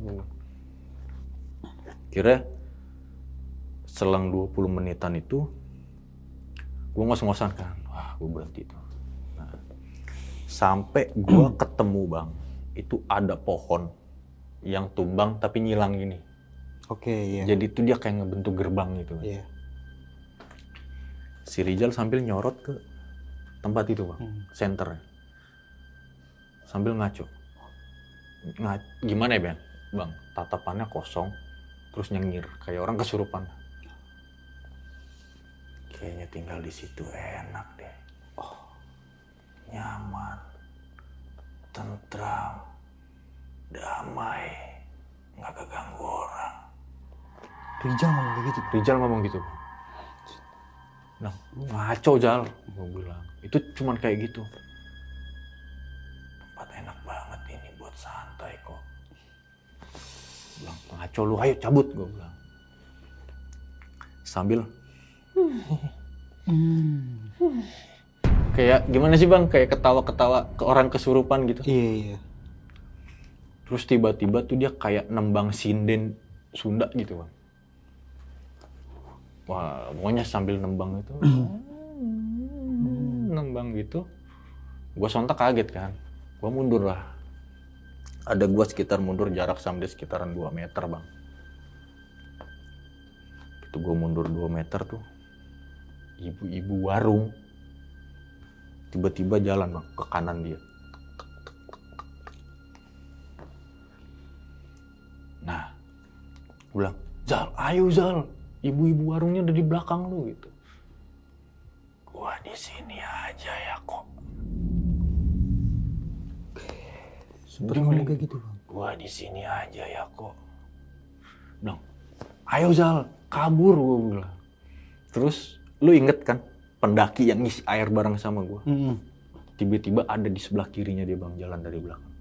Kira selang dua puluh menitan itu, gua ngos-ngosan kan. Wah, gua berhenti tuh. Nah, sampai gua ketemu bang, itu ada pohon yang tumbang tapi nyilang gini. Oke, iya. Jadi itu dia kayak ngebentuk gerbang gitu. Iya. Si Rizal sambil nyorot ke tempat itu bang, hmm. senternya. Sambil ngaco. Nga, gimana ya, Ben? Bang, tatapannya kosong, terus nyengir, kayak orang kesurupan. Kayaknya tinggal di situ enak deh. Oh, nyaman, tentram, damai, nggak keganggu orang. Rizal ngomong kayak gitu? Rizal ngomong gitu. Nah, ngaco Jal, gue bilang. Itu cuman kayak gitu. Enak banget ini buat santai kok. Bilang ngaco lu, ayo cabut gue bilang. Sambil Kayak gimana sih bang? Kayak ketawa-ketawa ke orang kesurupan gitu. Iya iya. Terus tiba-tiba tuh dia kayak nembang sinden Sunda gitu bang. Wah, pokoknya sambil nembang itu, nembang gitu. Gue sontak kaget kan. Gue mundur lah. Ada gue sekitar mundur jarak sampai sekitaran dua meter bang. Itu gue mundur dua meter tuh. Ibu-ibu warung. Tiba-tiba jalan bang, ke kanan dia. Nah, gue bilang, Zal, ayo Zal. Ibu-ibu warungnya udah di belakang lu gitu. Gua di sini aja ya kok. Sebenarnya ngomong kayak gitu bang. Gua di sini aja ya kok. Bilang, ayo Zal, kabur gua bilang. Terus lu inget kan pendaki yang ngisi air bareng sama gua. Mm-hmm. Tiba-tiba ada di sebelah kirinya dia bang, jalan dari belakang.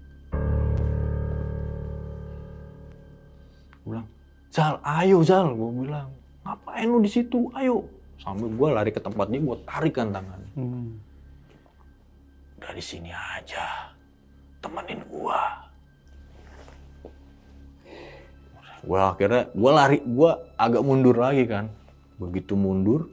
Gua bilang, Zal, ayo Zal, gua bilang. Ngapain lu di situ? Ayo. Sambil gue lari ke tempat dia, gue tarikan tangannya. Hmm. Udah di sini aja, temenin gue. Gue akhirnya, gue lari, gue agak mundur lagi kan. Begitu mundur,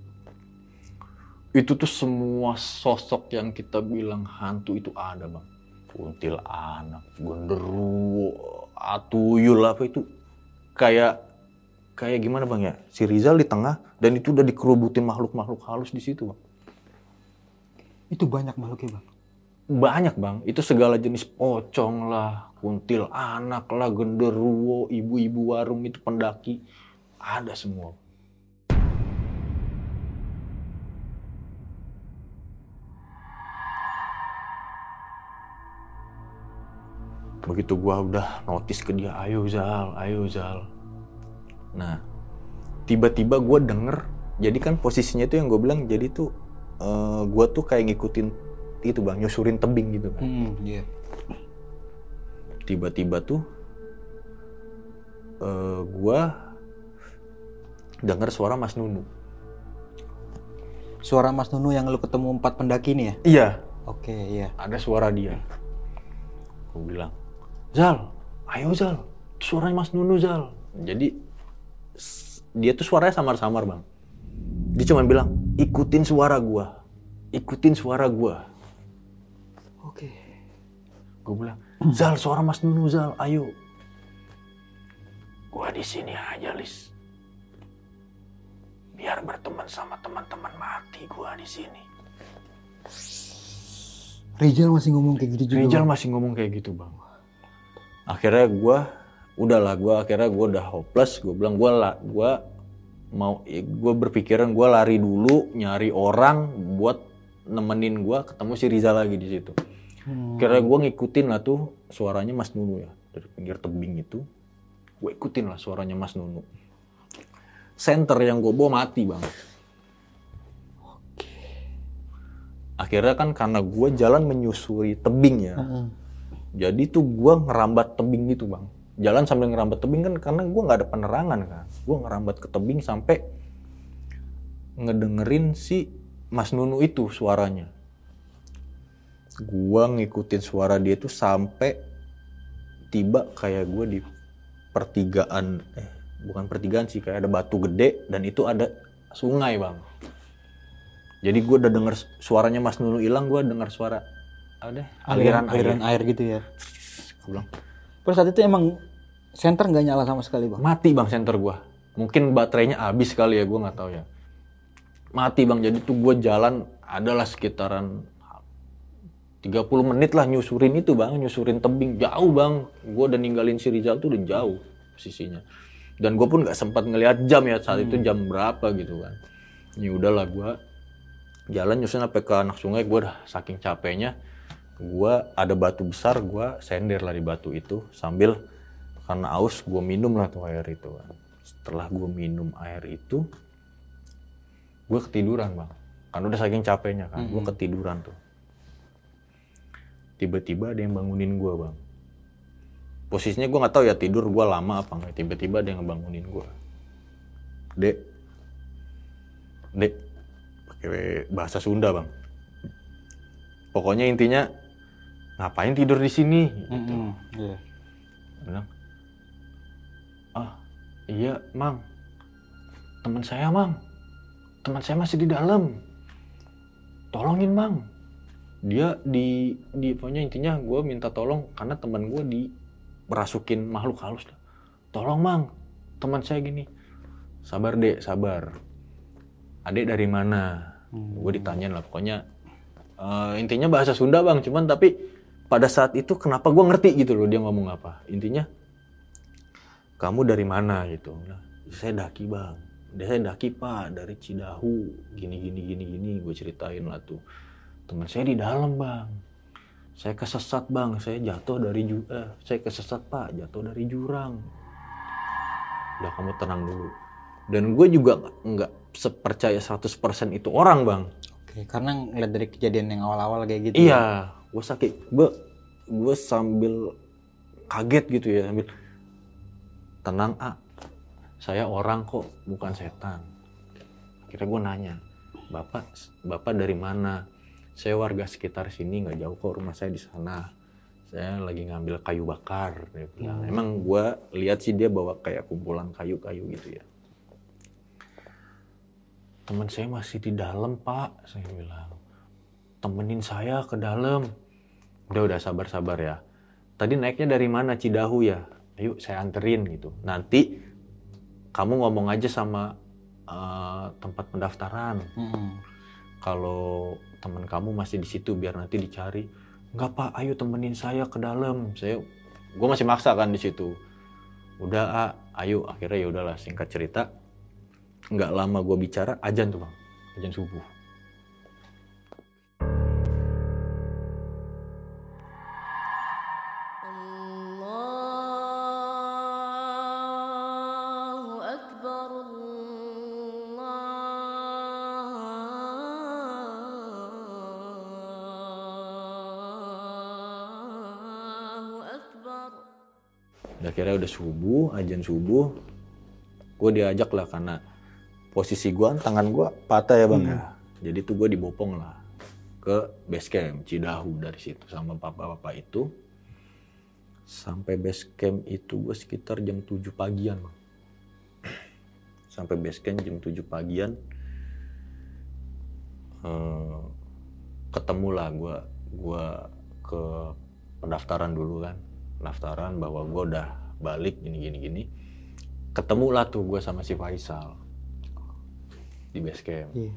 itu tuh semua sosok yang kita bilang hantu itu ada bang. Kuntilanak, genderuwo, atuyul apa itu. Kayak Kayak gimana bang ya, si Rizal di tengah dan itu udah dikerubutin makhluk-makhluk halus di situ bang. Itu banyak makhluknya bang? Banyak bang, itu segala jenis pocong lah, kuntil anak lah, genderuwo, ibu-ibu warung itu pendaki, ada semua. Begitu gua udah notice ke dia, ayo Zal, ayo Zal. Nah, tiba-tiba gue denger, jadi kan posisinya itu yang gue bilang, jadi tuh uh, gue tuh kayak ngikutin itu bang, nyusurin tebing gitu kan. Hmm, yeah. Tiba-tiba tuh uh, gue denger suara Mas Nunu. Suara Mas Nunu yang lu ketemu empat pendaki ini ya? Iya. Oke, okay, iya. Ada suara dia. Gue bilang, Zal, ayo Zal, suaranya Mas Nunu Zal. Jadi dia tuh suaranya samar-samar bang. Dia cuma bilang, ikutin suara gua, ikutin suara gua. Oke. Gue bilang, Zal, suara Mas Nunu Zal, ayo. Gua di sini aja Lis. Biar berteman sama teman-teman mati gua di sini. Rizal masih ngomong kayak gitu juga. Rizal bang? masih ngomong kayak gitu bang. Akhirnya gua udahlah, gue akhirnya gue udah hopeless. Gue bilang gue lah, gue mau, gue berpikiran gue lari dulu nyari orang buat nemenin gue ketemu si Rizal lagi di situ. Hmm. Akhirnya gue ngikutin lah tuh suaranya Mas Nunu ya dari pinggir tebing itu. Gue ikutin lah suaranya Mas Nunu. Center yang gue bawa mati bang. Oke. Akhirnya kan karena gue jalan menyusuri tebing ya. Hmm. Jadi tuh gue ngerambat tebing gitu bang. Jalan sambil ngerambat tebing kan karena gue nggak ada penerangan kan. Gue ngerambat ke tebing sampai ngedengerin si Mas Nunu itu suaranya. Gue ngikutin suara dia tuh sampai tiba kayak gue di pertigaan, eh bukan pertigaan sih, kayak ada batu gede dan itu ada sungai bang. Jadi gue udah denger suaranya Mas Nunu hilang, gue denger suara ada aliran, aliran air. air gitu ya. Gue bilang, terus saat itu emang senter nggak nyala sama sekali bang? Mati bang senter gue. Mungkin baterainya habis kali ya, gue nggak tahu ya. Mati bang. Jadi tuh gue jalan adalah sekitaran tiga puluh menit lah nyusurin itu bang, nyusurin tebing jauh bang. Gue udah ninggalin si Rizal tuh udah jauh posisinya. Dan gue pun nggak sempat ngelihat jam ya saat hmm. itu jam berapa gitu kan. Ya udahlah gue jalan nyusun sampai ke anak sungai. Gue udah saking capeknya, gue ada batu besar, gue sender lah di batu itu sambil karena aus gue minum lah tuh air itu kan. Setelah gue minum air itu, gue ketiduran bang. Kan udah saking capeknya kan, mm-hmm. gue ketiduran tuh. Tiba-tiba ada yang bangunin gue bang. Posisinya gue nggak tahu ya tidur gue lama apa nggak. Tiba-tiba ada yang ngebangunin gue. Dek, dek, pakai bahasa Sunda bang. pokoknya intinya ngapain tidur di sini gitu. Mm-hmm. Yeah. Bilang, ah iya mang, teman saya mang, teman saya masih di dalam, tolongin mang. Dia di di pokoknya intinya gue minta tolong karena teman gue di merasukin makhluk halus. Tolong mang, teman saya gini. Sabar dek, sabar. Adek dari mana? Hmm. Gue ditanyain lah pokoknya. Uh, intinya bahasa Sunda bang, cuman tapi pada saat itu kenapa gue ngerti gitu loh dia ngomong apa. Intinya, kamu dari mana gitu. Nah, saya daki bang. Dia saya daki pak dari Cidahu. Gini gini gini gini. Gue ceritain lah tuh. Teman saya di dalam bang. Saya kesesat bang. Saya jatuh dari ju- eh, saya kesesat pak. Jatuh dari jurang. Udah kamu tenang dulu. Dan gue juga nggak sepercaya seratus persen itu orang bang. Oke, karena ngeliat dari kejadian yang awal-awal kayak gitu. Iya, ya? Gue sakit. Gue, gue sambil kaget gitu ya, sambil tenang ah, saya orang kok, bukan setan. Akhirnya gue nanya, bapak, bapak dari mana? Saya warga sekitar sini, nggak jauh kok rumah saya di sana. Saya lagi ngambil kayu bakar. Dia bilang. Hmm. Emang gue lihat sih dia bawa kayak kumpulan kayu-kayu gitu ya. Teman saya masih di dalam pak, saya bilang. Temenin saya ke dalam. Udah udah sabar-sabar ya. Tadi naiknya dari mana? Cidahu ya. Ayo saya anterin gitu. Nanti kamu ngomong aja sama uh, tempat pendaftaran. Hmm. Kalau teman kamu masih di situ biar nanti dicari. Enggak pak, ayo temenin saya ke dalam. Saya, gue masih maksa kan di situ. Udah ah, ayo. Akhirnya ya udahlah singkat cerita. Nggak lama gue bicara, azan tuh bang, azan subuh. Allahu Akbar, Allahu Akbar. Akhirnya udah subuh, azan subuh, gue diajak lah karena posisi gue, tangan gue patah ya bang hmm. ya. Jadi tuh gue dibopong lah ke base camp Cidahu dari situ sama bapak-bapak itu. Sampai base camp itu gue sekitar jam tujuh pagian bang. Sampai base camp jam tujuh pagian. Hmm, ketemu lah gue gue ke pendaftaran dulu kan. Pendaftaran bahwa gue udah balik gini-gini gini. Ketemu lah tuh gue sama si Faisal. Di base camp. Yeah.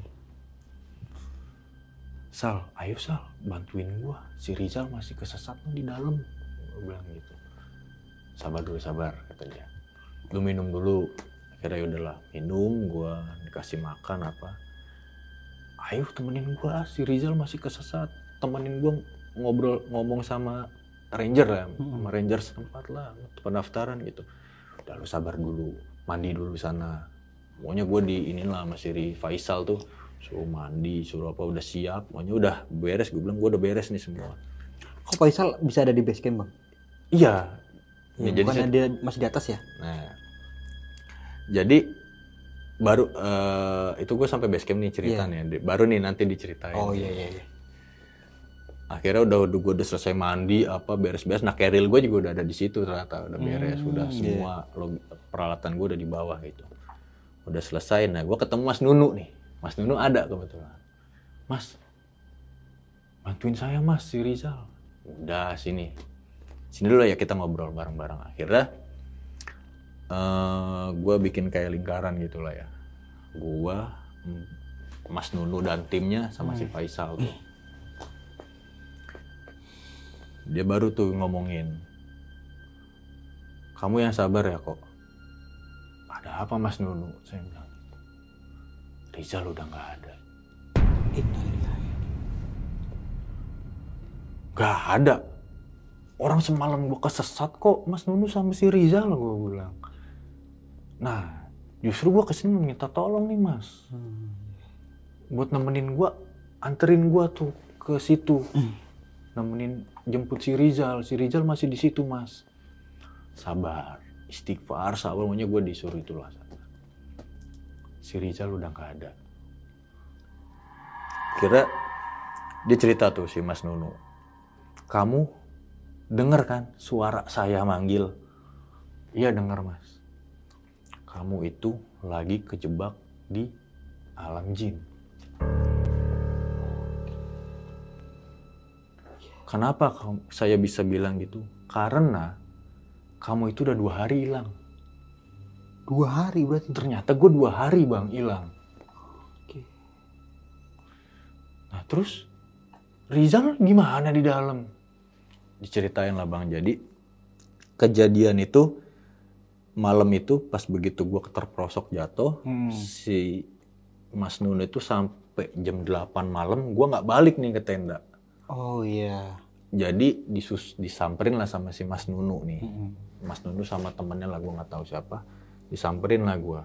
Sal, ayo Sal, bantuin gua. Si Rizal masih kesesat di dalam. Gua bilang gitu. Sabar dulu, sabar, kata dia. Lu minum dulu. Akhirnya udahlah, minum, gua dikasih makan apa. Ayo temenin gua, si Rizal masih kesesat. Temenin gua ngobrol, ngomong sama ranger lah. Hmm. Sama ranger setempat lah, pendaftaran gitu. Udah lu sabar dulu, mandi dulu sana. Pokoknya gue di inilah sama si Faisal tuh suruh mandi, suruh apa udah siap, pokoknya udah beres. Gue bilang gue udah beres nih semua. Kok Faisal bisa ada di base camp bang? Iya. Ya, ya, bukannya dia masih di atas ya? Nah, jadi baru uh, itu gue sampai base camp nih ceritanya. Yeah. Baru nih nanti diceritain. Oh iya iya. iya. Akhirnya udah udah gue udah selesai mandi apa beres-beres. Nah keril gue juga udah ada di situ ternyata udah beres, hmm, udah semua yeah. log, peralatan gue udah di bawah gitu. Udah selesai, nah gue ketemu Mas Nunu nih. Mas Nunu ada kebetulan. Mas, bantuin saya mas, si Rizal. Udah sini. Sini dulu ya kita ngobrol bareng-bareng. Akhirnya uh, gue bikin kayak lingkaran gitu lah ya. Gue, Mas Nunu dan timnya sama hmm. si Faisal tuh. Dia baru tuh ngomongin. Kamu yang sabar ya kok. Ada apa Mas Nunu? Saya bilang, Rizal udah gak ada. Gak ada. Orang semalam gue kesesat kok Mas Nunu sama si Rizal, gue bilang. Nah, justru gue kesini minta tolong nih Mas. Hmm. Buat nemenin gue, anterin gue tuh ke situ. Hmm. Nemenin jemput si Rizal. Si Rizal masih di situ Mas. Sabar. Istighfar, sabar, pokoknya gue disuruh itulah. Si Rizal udah gak ada. Kira Dia cerita tuh si Mas Nunu, kamu denger kan suara saya manggil? Iya denger Mas. Kamu itu lagi kejebak di alam jin. Kenapa kamu, saya bisa bilang gitu? Karena kamu itu udah dua hari hilang. Dua hari berarti? Ternyata gue dua hari bang hilang. Oke. Nah terus Rizal gimana di dalam? Diceritain lah bang. Jadi kejadian itu malam itu pas begitu gue terperosok jatuh, hmm. si Mas Nun itu sampai jam delapan malam gue nggak balik nih ke tenda. Oh iya. Jadi disus disamperin lah sama si Mas Nunu nih. Mm-hmm. Mas Nunu sama temennya lah gue nggak tahu siapa. Disamperin lah gue.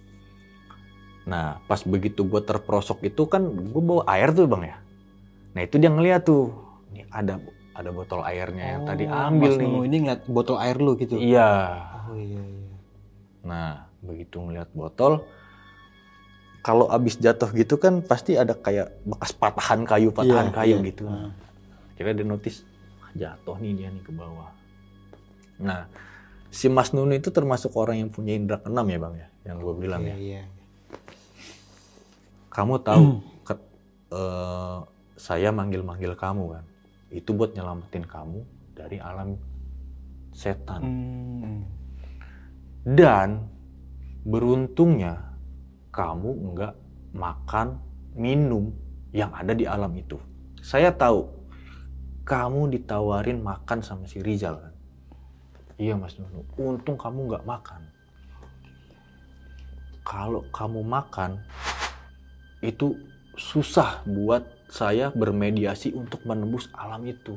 Nah pas begitu gue terperosok itu kan gue bawa air tuh bang ya. Nah itu dia ngeliat tuh, nih ada ada botol airnya yang oh, tadi ambil Mas nih. Nunu ini ngeliat botol air lu gitu? Iya. Oh iya iya. Nah begitu ngeliat botol, kalau abis jatuh gitu kan pasti ada kayak bekas patahan kayu, patahan yeah, kayu yeah. gitu. Nah, akhirnya dia notice, jatuh nih dia nih ke bawah. Nah, si Mas Nunu itu termasuk orang yang punya indra keenam ya bang ya, yang gue bilang yeah, ya. Yeah. Kamu tahu, ke, uh, saya manggil-manggil kamu kan, itu buat nyelamatin kamu dari alam setan. Mm. Dan beruntungnya kamu enggak makan, minum yang ada di alam itu. Saya tahu kamu ditawarin makan sama si Rizal kan. Iya Mas Nunu, untung kamu enggak makan. Kalau kamu makan, itu susah buat saya bermediasi untuk menembus alam itu.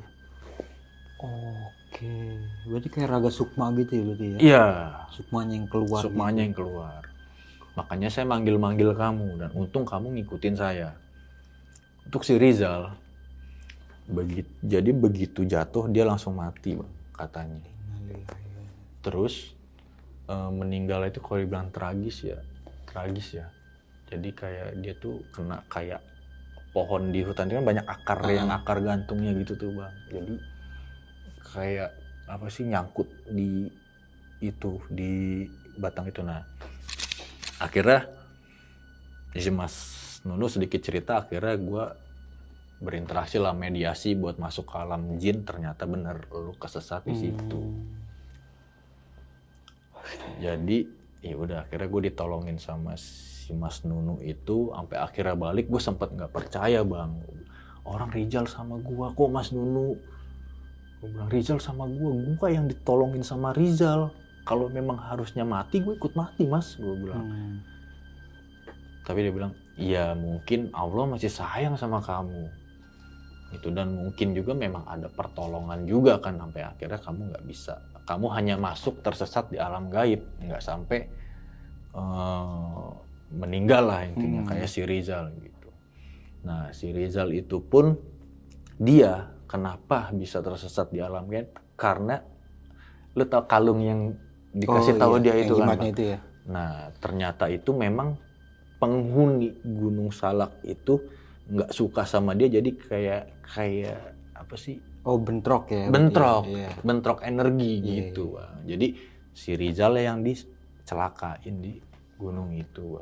Oke, berarti kayak raga sukma gitu ya berarti ya? Iya. Sukmanya yang keluar. Sukmanya gitu. yang keluar. Makanya saya manggil-manggil kamu dan untung kamu ngikutin saya. Untuk si Rizal, begitu, jadi begitu jatuh dia langsung mati bang, katanya. Terus e, meninggal itu kalau dibilang tragis ya, tragis ya. Jadi kayak dia tuh kena kayak pohon di hutan itu kan banyak akar ah. yang akar gantungnya gitu tuh bang. Jadi kayak apa sih nyangkut di itu di batang itu. Nah akhirnya si Mas Nunu sedikit cerita, akhirnya gue berinteraksi lah, mediasi buat masuk ke alam jin. Ternyata bener lu kesesat di situ. Hmm. Jadi ya udah akhirnya gue ditolongin sama si Mas Nunu itu sampai akhirnya balik. Gue sempet nggak percaya bang, orang Rizal sama gue kok Mas Nunu. Gue bilang Rizal sama gue, gue yang ditolongin sama Rizal. Kalau memang harusnya mati, gue ikut mati mas, gue bilang. Hmm. Tapi dia bilang, iya mungkin Allah masih sayang sama kamu. Itu dan mungkin juga memang ada pertolongan juga kan sampai akhirnya kamu nggak bisa. Kamu hanya masuk tersesat di alam gaib, nggak sampai uh, meninggal lah intinya, hmm. kayak si Rizal gitu. Nah si Rizal itu pun dia kenapa bisa tersesat di alam gaib? Karena lu tau kalung yang dikasih oh, tahu iya. dia itu kan. Itu ya? Nah ternyata itu memang penghuni Gunung Salak itu nggak suka sama dia, jadi kayak kayak apa sih? Oh bentrok ya? Bentrok, iya, iya. bentrok energi iya, gitu. Iya. Jadi si Rizal yang dicelakain di gunung itu.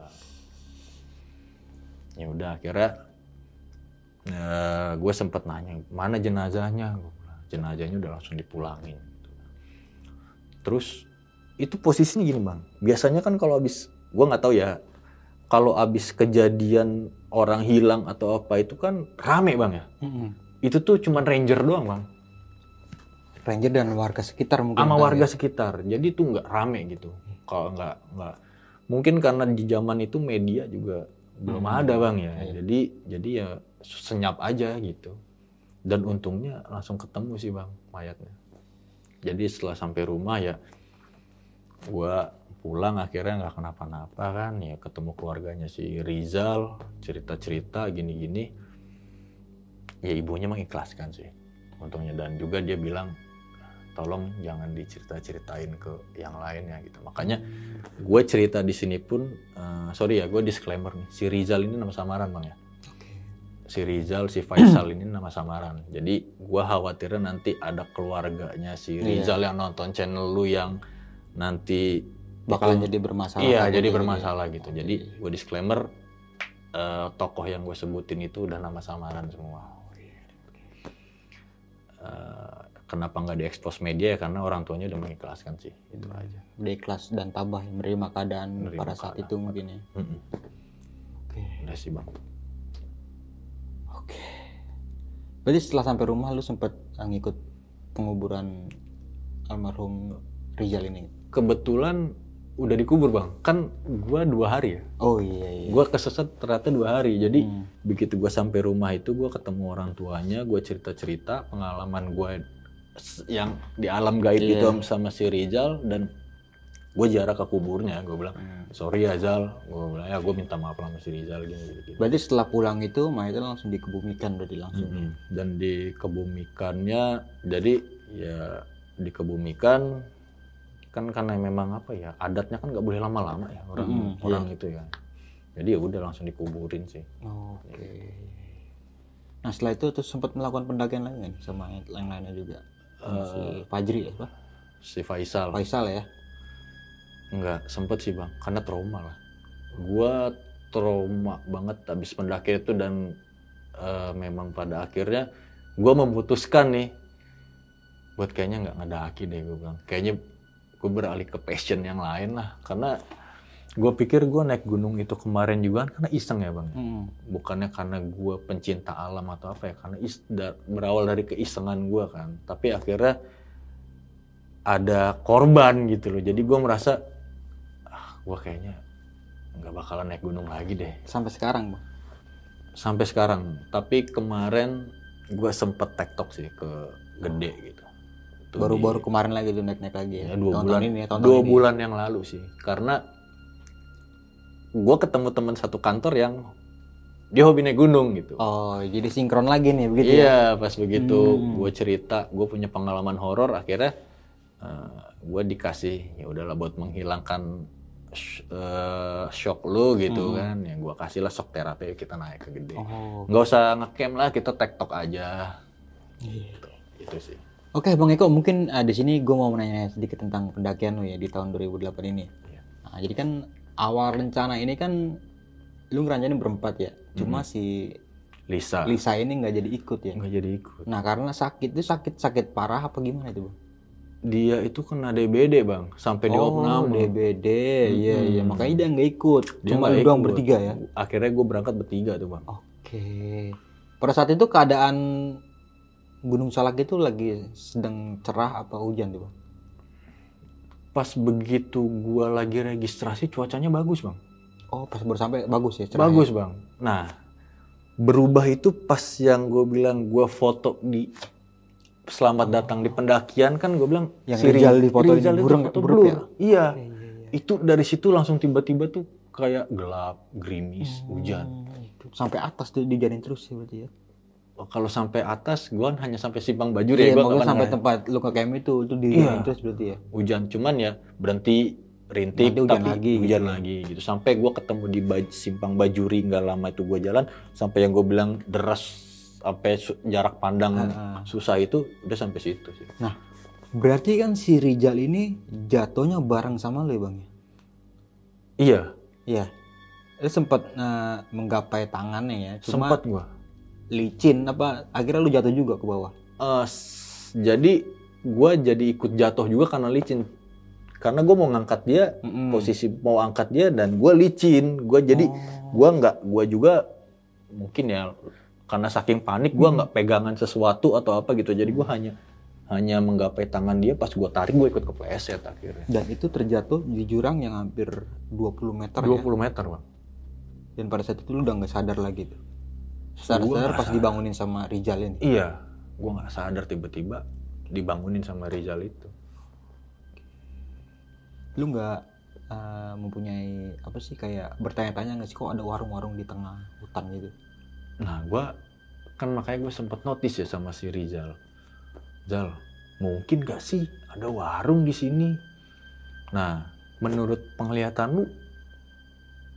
Ya udah akhirnya uh, gue sempet nanya mana jenazahnya, jenazahnya udah langsung dipulangin. Terus itu posisinya gini bang, biasanya kan kalau abis, gue nggak tahu ya, kalau abis kejadian orang hilang atau apa itu kan rame bang ya. Mm-hmm. Itu tuh cuman ranger doang bang. Ranger dan warga sekitar mungkin. Sama warga ya? Sekitar, jadi tuh nggak rame gitu. Kalau nggak nggak, mungkin karena di zaman itu media juga belum mm-hmm. ada bang ya. Mm-hmm. Jadi jadi ya senyap aja gitu. Dan untungnya langsung ketemu sih bang mayatnya. Jadi setelah sampai rumah ya gue pulang akhirnya nggak kenapa-napa kan, ya ketemu keluarganya si Rizal, cerita-cerita gini-gini, ya ibunya mengikhlaskan sih untungnya, dan juga dia bilang tolong jangan dicerita-ceritain ke yang lainnya gitu. Makanya gue cerita di sini pun uh, sorry ya gue disclaimer nih, si Rizal ini nama samaran bang ya. si Rizal, si Faisal ini nama samaran. Jadi gue khawatirnya nanti ada keluarganya si Rizal yang nonton channel lu yang nanti Bakalan itu- jadi bermasalah. Iya, kan, jadi gitu. bermasalah gitu. Jadi gue disclaimer, eh, tokoh yang gue sebutin itu udah nama samaran semua. Eh, kenapa nggak diekspos media ya karena orang tuanya udah mengikhlaskan sih, itu aja. Udah ikhlas dan tabah menerima keadaan Menerima pada saat keadaan. itu mungkin ya. Mm-mm. Oke. Udah sih bang. Oke. Berarti setelah sampai rumah lu sempet ngikut penguburan almarhum Rizal ini. Kebetulan udah dikubur bang, kan gue dua hari ya. Oh iya iya. Gue kesesat ternyata dua hari. Jadi Hmm. begitu gue sampai rumah itu gue ketemu orang tuanya, gue cerita-cerita pengalaman gue yang di alam gaib Iya. itu sama si Rizal dan gue jarak ke kuburnya. Gue bilang sorry ya Zal, gue bilang ya gue minta maaf sama si Rizal gini gitu. Berarti setelah pulang itu mayatnya langsung dikebumikan berarti langsung. Mm-mm. Dan dikebumikannya, jadi ya dikebumikan kan karena memang apa ya adatnya kan nggak boleh lama-lama ya orang Mm-mm, orang itu ya. Jadi ya udah langsung dikuburin sih. Oke. Nah setelah itu terus sempat melakukan pendakian lagi kan sama yang yang lainnya juga. Sama si Fajri ya, Pak? Si Faisal Faisal ya. nggak sempet sih bang, karena trauma lah. Gua trauma banget habis pendakian itu dan eh, memang pada akhirnya gua memutuskan nih buat kayaknya nggak ngedaki deh gue bilang. Kayaknya gue beralih ke passion yang lain lah karena gue pikir gue naik gunung itu kemarin juga kan karena iseng ya bang. Hmm. Bukannya karena gue pencinta alam atau apa ya, karena is, da- berawal dari keisengan gue kan. Tapi akhirnya ada korban gitu loh. Jadi gue merasa ah gue kayaknya nggak bakalan naik gunung lagi deh Sampai sekarang Bang. sampai sekarang. Tapi kemarin gue sempet tektok sih ke Gede gitu. Tuh Baru-baru di- kemarin lagi tuh naik-naik lagi ya. ya, dua Tahun-tahun bulan ini ya, tahun dua ini. bulan yang lalu sih, karena gue ketemu teman satu kantor yang dia hobi naik gunung gitu. Oh, jadi sinkron lagi nih begitu ya. Iya, pas begitu Hmm. gue cerita, gue punya pengalaman horor, akhirnya gue dikasih ya udahlah buat menghilangkan sh- eh, shock lu gitu kan, ya gue kasih lah shock terapi, kita naik ke Gede. Oh. Nggak usah ngecamp lah, kita tektok aja. Gitu. Itu sih. Oke, Bang Eko, mungkin uh, di sini gue mau menanya sedikit tentang pendakian lo ya di tahun dua ribu delapan ini. Iya. Nah, jadi kan awal rencana ini kan lu ngerancanain berempat ya. Cuma si Lisa Lisa ini nggak jadi ikut ya. nggak jadi ikut. Nah, karena sakit itu sakit sakit parah apa gimana itu, Bang? Dia itu kena D B D bang, sampai di Oh, opname. D B D. Iya, iya. Makanya dia nggak ikut. Dia Cuma nggak lu doang ikut. bertiga ya. Akhirnya gue berangkat bertiga tuh bang. Oke. Pada saat itu keadaan Gunung Salak itu lagi sedang cerah apa hujan tuh, Bang? Pas begitu gue lagi registrasi cuacanya bagus bang. Oh, pas baru sampai bagus ya, cerah. Bagus bang. Nah berubah itu pas yang gue bilang gue foto di selamat datang di pendakian kan gue bilang Yang si Rizal Ri- di foto Rizal ini itu burung- foto buruk blur. ya? Iya. Iya, iya. Itu dari situ langsung tiba-tiba tuh kayak gelap, gerimis, hujan. Hmm, itu. Sampai atas tuh dijalin terus ya berarti ya. Oh, kalau sampai atas gue hanya sampai Simpang Bajur ya Iya, gue makanya nggak sampai pernah. tempat lu ke camp itu itu Iya. dijalin terus berarti ya. Hujan cuman ya berhenti rintik Nanti hujan tapi lagi gitu hujan ya. lagi gitu sampai gue ketemu di Baj- Simpang Bajuri nggak lama itu gue jalan sampai yang gue bilang deras sampai su- jarak pandang Ah, ah. susah itu udah sampai situ sih. Nah, berarti kan si Rizal ini jatuhnya bareng sama lu ya, Bang ya? Iya Iya. Lu sempat eh, menggapai tangannya ya. Cuma sempat gue. licin apa akhirnya lu jatuh juga ke bawah. Eh, s- jadi gue jadi ikut jatuh juga karena licin karena gue mau ngangkat dia Mm-mm. posisi mau angkat dia dan gue licin gue jadi Oh. gue nggak gue juga mungkin ya karena saking panik gue nggak pegangan sesuatu atau apa gitu jadi gue hanya hanya menggapai tangan dia pas gue tarik gue ikut kepleset akhirnya. Dan itu terjatuh di jurang yang hampir dua puluh meter dua ya. puluh meter bang. Dan pada saat itu lu udah nggak sadar lagi tuh. Gua Sadar-sadar nggak pas dibangunin sama Rizal ini. Iya gue nggak sadar tiba-tiba dibangunin sama Rizal itu. Lu nggak eh, mempunyai apa sih kayak bertanya-tanya nggak sih kok ada warung-warung di tengah hutan gitu? Nah gue kan makanya gue sempet notice ya sama si Rizal. Zal, mungkin gak sih ada warung di sini? Nah, menurut penglihatan lu,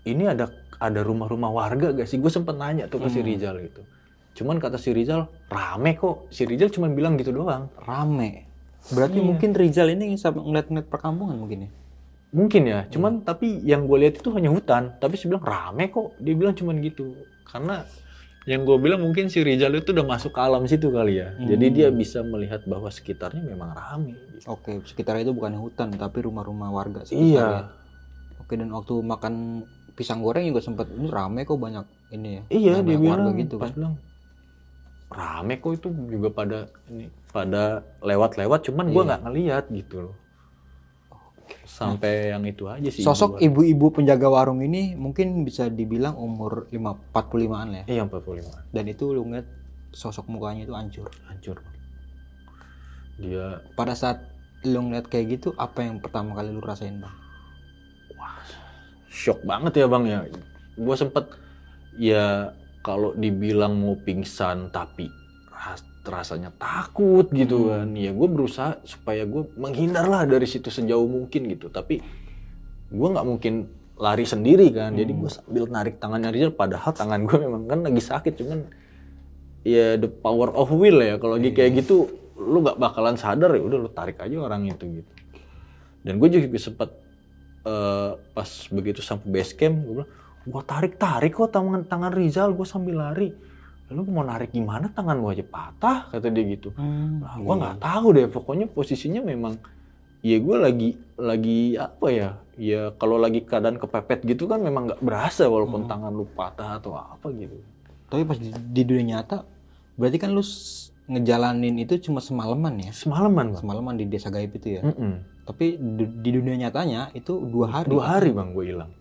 ini ada ada rumah-rumah warga gak sih? Gue sempet nanya tuh ke si Hmm. Rizal gitu. Cuman kata si Rizal, rame kok. Si Rizal cuma bilang gitu doang. Rame. Berarti Iya. mungkin Rizal ini bisa ngeliat-ngeliat perkampungan mungkin ya. Mungkin ya, cuman tapi yang gue lihat itu hanya hutan. Tapi dia bilang rame kok. Dia bilang cuman gitu. Karena yang gue bilang mungkin si Rizal itu udah masuk ke alam situ kali ya. Jadi Hmm. dia bisa melihat bahwa sekitarnya memang rame. Gitu. Oke, sekitar itu bukan hutan tapi rumah-rumah warga sekitar Iya. ya. Oke, dan waktu makan pisang goreng juga sempat ini rame kok banyak ini ya. Iya, banyak dia warga bilang gitu pas kan. bilang rame kok itu juga pada ini pada lewat-lewat. Cuman gue Iya. nggak ngeliat gitu loh. Sampai yang itu aja sih. Sosok gua. ibu-ibu penjaga warung ini mungkin bisa dibilang umur lima, empat puluh limaan lah ya. Iya empat puluh lima. Dan itu lu ngeliat sosok mukanya itu hancur. Hancur. Dia Pada saat lu ngeliat kayak gitu, apa yang pertama kali lu rasain bang? shock banget ya bang ya. Gue sempet ya kalau dibilang mau pingsan tapi ras- rasanya takut gitu kan. Ya gue berusaha supaya gue menghindar lah dari situ sejauh mungkin gitu. Tapi gue nggak mungkin lari sendiri kan. Jadi gue sambil narik tangannya Rizal. Padahal tangan gue memang kan lagi sakit. Cuman ya the power of will ya. Kalau lagi kayak gitu lu nggak bakalan sadar ya. Udah lu tarik aja orang itu gitu. Dan gue juga sempet uh, pas begitu sampai base camp gue bilang, gue tarik-tarik kok tangan tangan Rizal, gue sambil lari. Lalu mau narik gimana, tangan gue aja patah, kata dia gitu. Nah, gue nggak tahu deh, pokoknya posisinya memang, ya gue lagi lagi apa ya, ya kalau lagi keadaan kepepet gitu kan memang nggak berasa walaupun tangan lu patah atau apa gitu. Tapi pas di, di dunia nyata, berarti kan lu s- ngejalanin itu cuma semalaman ya? Semalaman bang. Semalaman di desa gaib itu ya. Mm-mm. Tapi di, di dunia nyatanya itu dua hari. Dua hari bang gue hilang.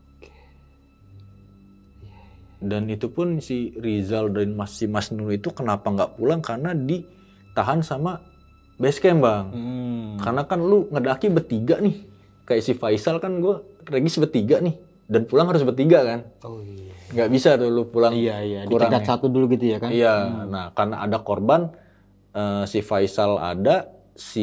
Dan itu pun si Rizal dan Mas si Mas Nur itu kenapa nggak pulang karena ditahan sama base camp bang. Hmm. Karena kan lu ngedaki bertiga nih. Kayak si Faisal kan gue Regis bertiga nih. Dan pulang harus bertiga kan. Oh iya. Nggak bisa tuh lu pulang Iya iya. kurang Dicegat ya. satu dulu gitu ya kan? Iya. Nah karena ada korban eh, si Faisal ada, si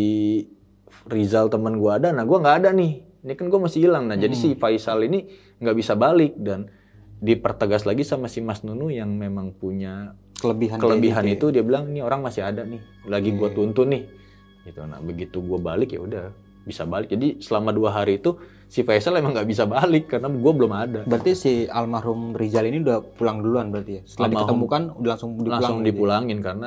Rizal teman gue ada. Nah gue nggak ada nih. Ini kan gue masih hilang. Nah jadi si Faisal ini nggak bisa balik dan dipertegas lagi sama si Mas Nunu yang memang punya Kelebihan. kelebihan kayak gitu itu. Dia bilang ini orang masih ada nih, lagi gue tuntun nih gitu. Nah begitu gue balik ya udah bisa balik. Jadi selama dua hari itu si Faisal emang nggak bisa balik karena gue belum ada. ya. Berarti si almarhum Rizal ini udah pulang duluan berarti ya? Setelah Almarhum diketemukan udah langsung dipulang. langsung gitu ya? dipulangin karena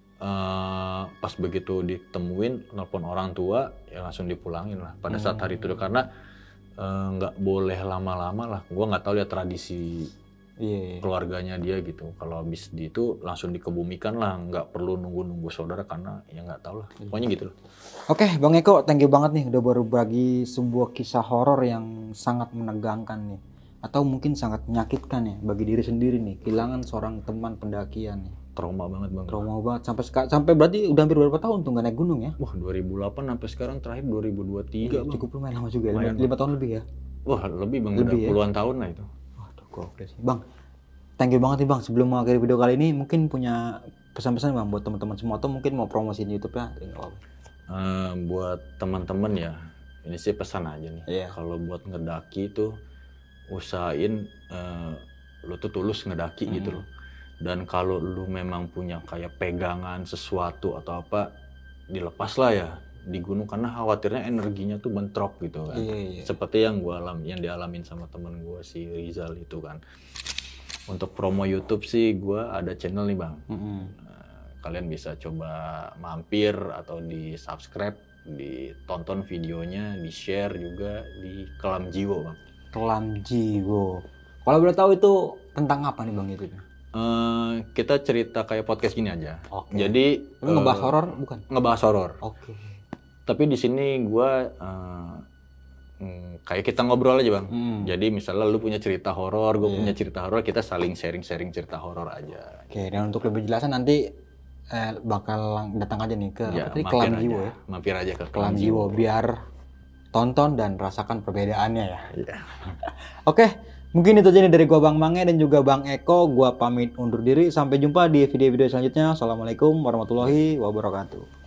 eh, pas begitu ditemuin nelpon orang tua ya langsung dipulangin lah pada saat hari itu karena eh, nggak boleh lama-lama lah. Gue nggak tahu ya tradisi Iya, iya. keluarganya dia gitu. Kalau habis di itu langsung dikebumikan lah, nggak perlu nunggu-nunggu saudara karena ya nggak tahu lah. Pokoknya gitu loh. Oke, Bang Eko, thank you banget nih udah berbagi sebuah kisah horor yang sangat menegangkan nih. Atau mungkin sangat menyakitkan ya bagi diri sendiri nih, kehilangan seorang teman pendakian nih. Trauma banget bang. Trauma banget sampai seka- sampai berarti udah hampir berapa tahun tuh nggak naik gunung ya? Wah dua ribu delapan sampai sekarang terakhir dua ribu dua puluh tiga bang. Cukup lumayan lama juga, lima, Lumayan, lima tahun lebih ya. Wah lebih bang, Lebih udah ya? puluhan tahun lah itu. Waduh, gokil sih. Bang, thank you banget nih Bang. Sebelum mengakhiri video kali ini, mungkin punya pesan-pesan Bang buat teman-teman semua atau mungkin mau promosiin YouTube-nya? Ya, nggak apa-apa. Eh, buat teman-teman ya, ini sih pesan aja nih. Iya. Kalau buat ngedaki tuh usahain eh, lu tuh tulus ngedaki gitu loh. Dan kalau lu memang punya kayak pegangan sesuatu atau apa, dilepas lah ya di gunung karena khawatirnya energinya tuh bentrok gitu kan. Iya, iya. Seperti yang gua alam, yang dialamin sama temen gua si Rizal itu kan. Untuk promo YouTube sih gua ada channel nih bang. Mm-mm. Kalian bisa coba mampir atau di subscribe, ditonton videonya, di share juga di Kelam Jiwo bang. Kelam Jiwo. Kalau boleh tahu itu tentang apa nih Bang itu? Eh, kita cerita kayak podcast gini aja. Oke. Jadi Lu ngebahas eh, horor bukan? ngebahas horor. Oke. Tapi di sini gue kayak kita ngobrol aja bang. Hmm. Jadi misalnya lu punya cerita horor, gue Iya. punya cerita horor, kita saling sharing-sharing cerita horor aja. Oke, dan untuk lebih jelasan nanti eh, bakal lang- datang aja nih ke Ya, apa tadi mampir Kelam aja. Jiwo ya. Mampir aja ke Kelam Jiwo biar tonton dan rasakan perbedaannya ya. Iya. Oke, mungkin itu aja nih dari gua Bang Mange dan juga Bang Eko. Gua pamit undur diri. Sampai jumpa di video-video selanjutnya. Assalamualaikum warahmatullahi wabarakatuh.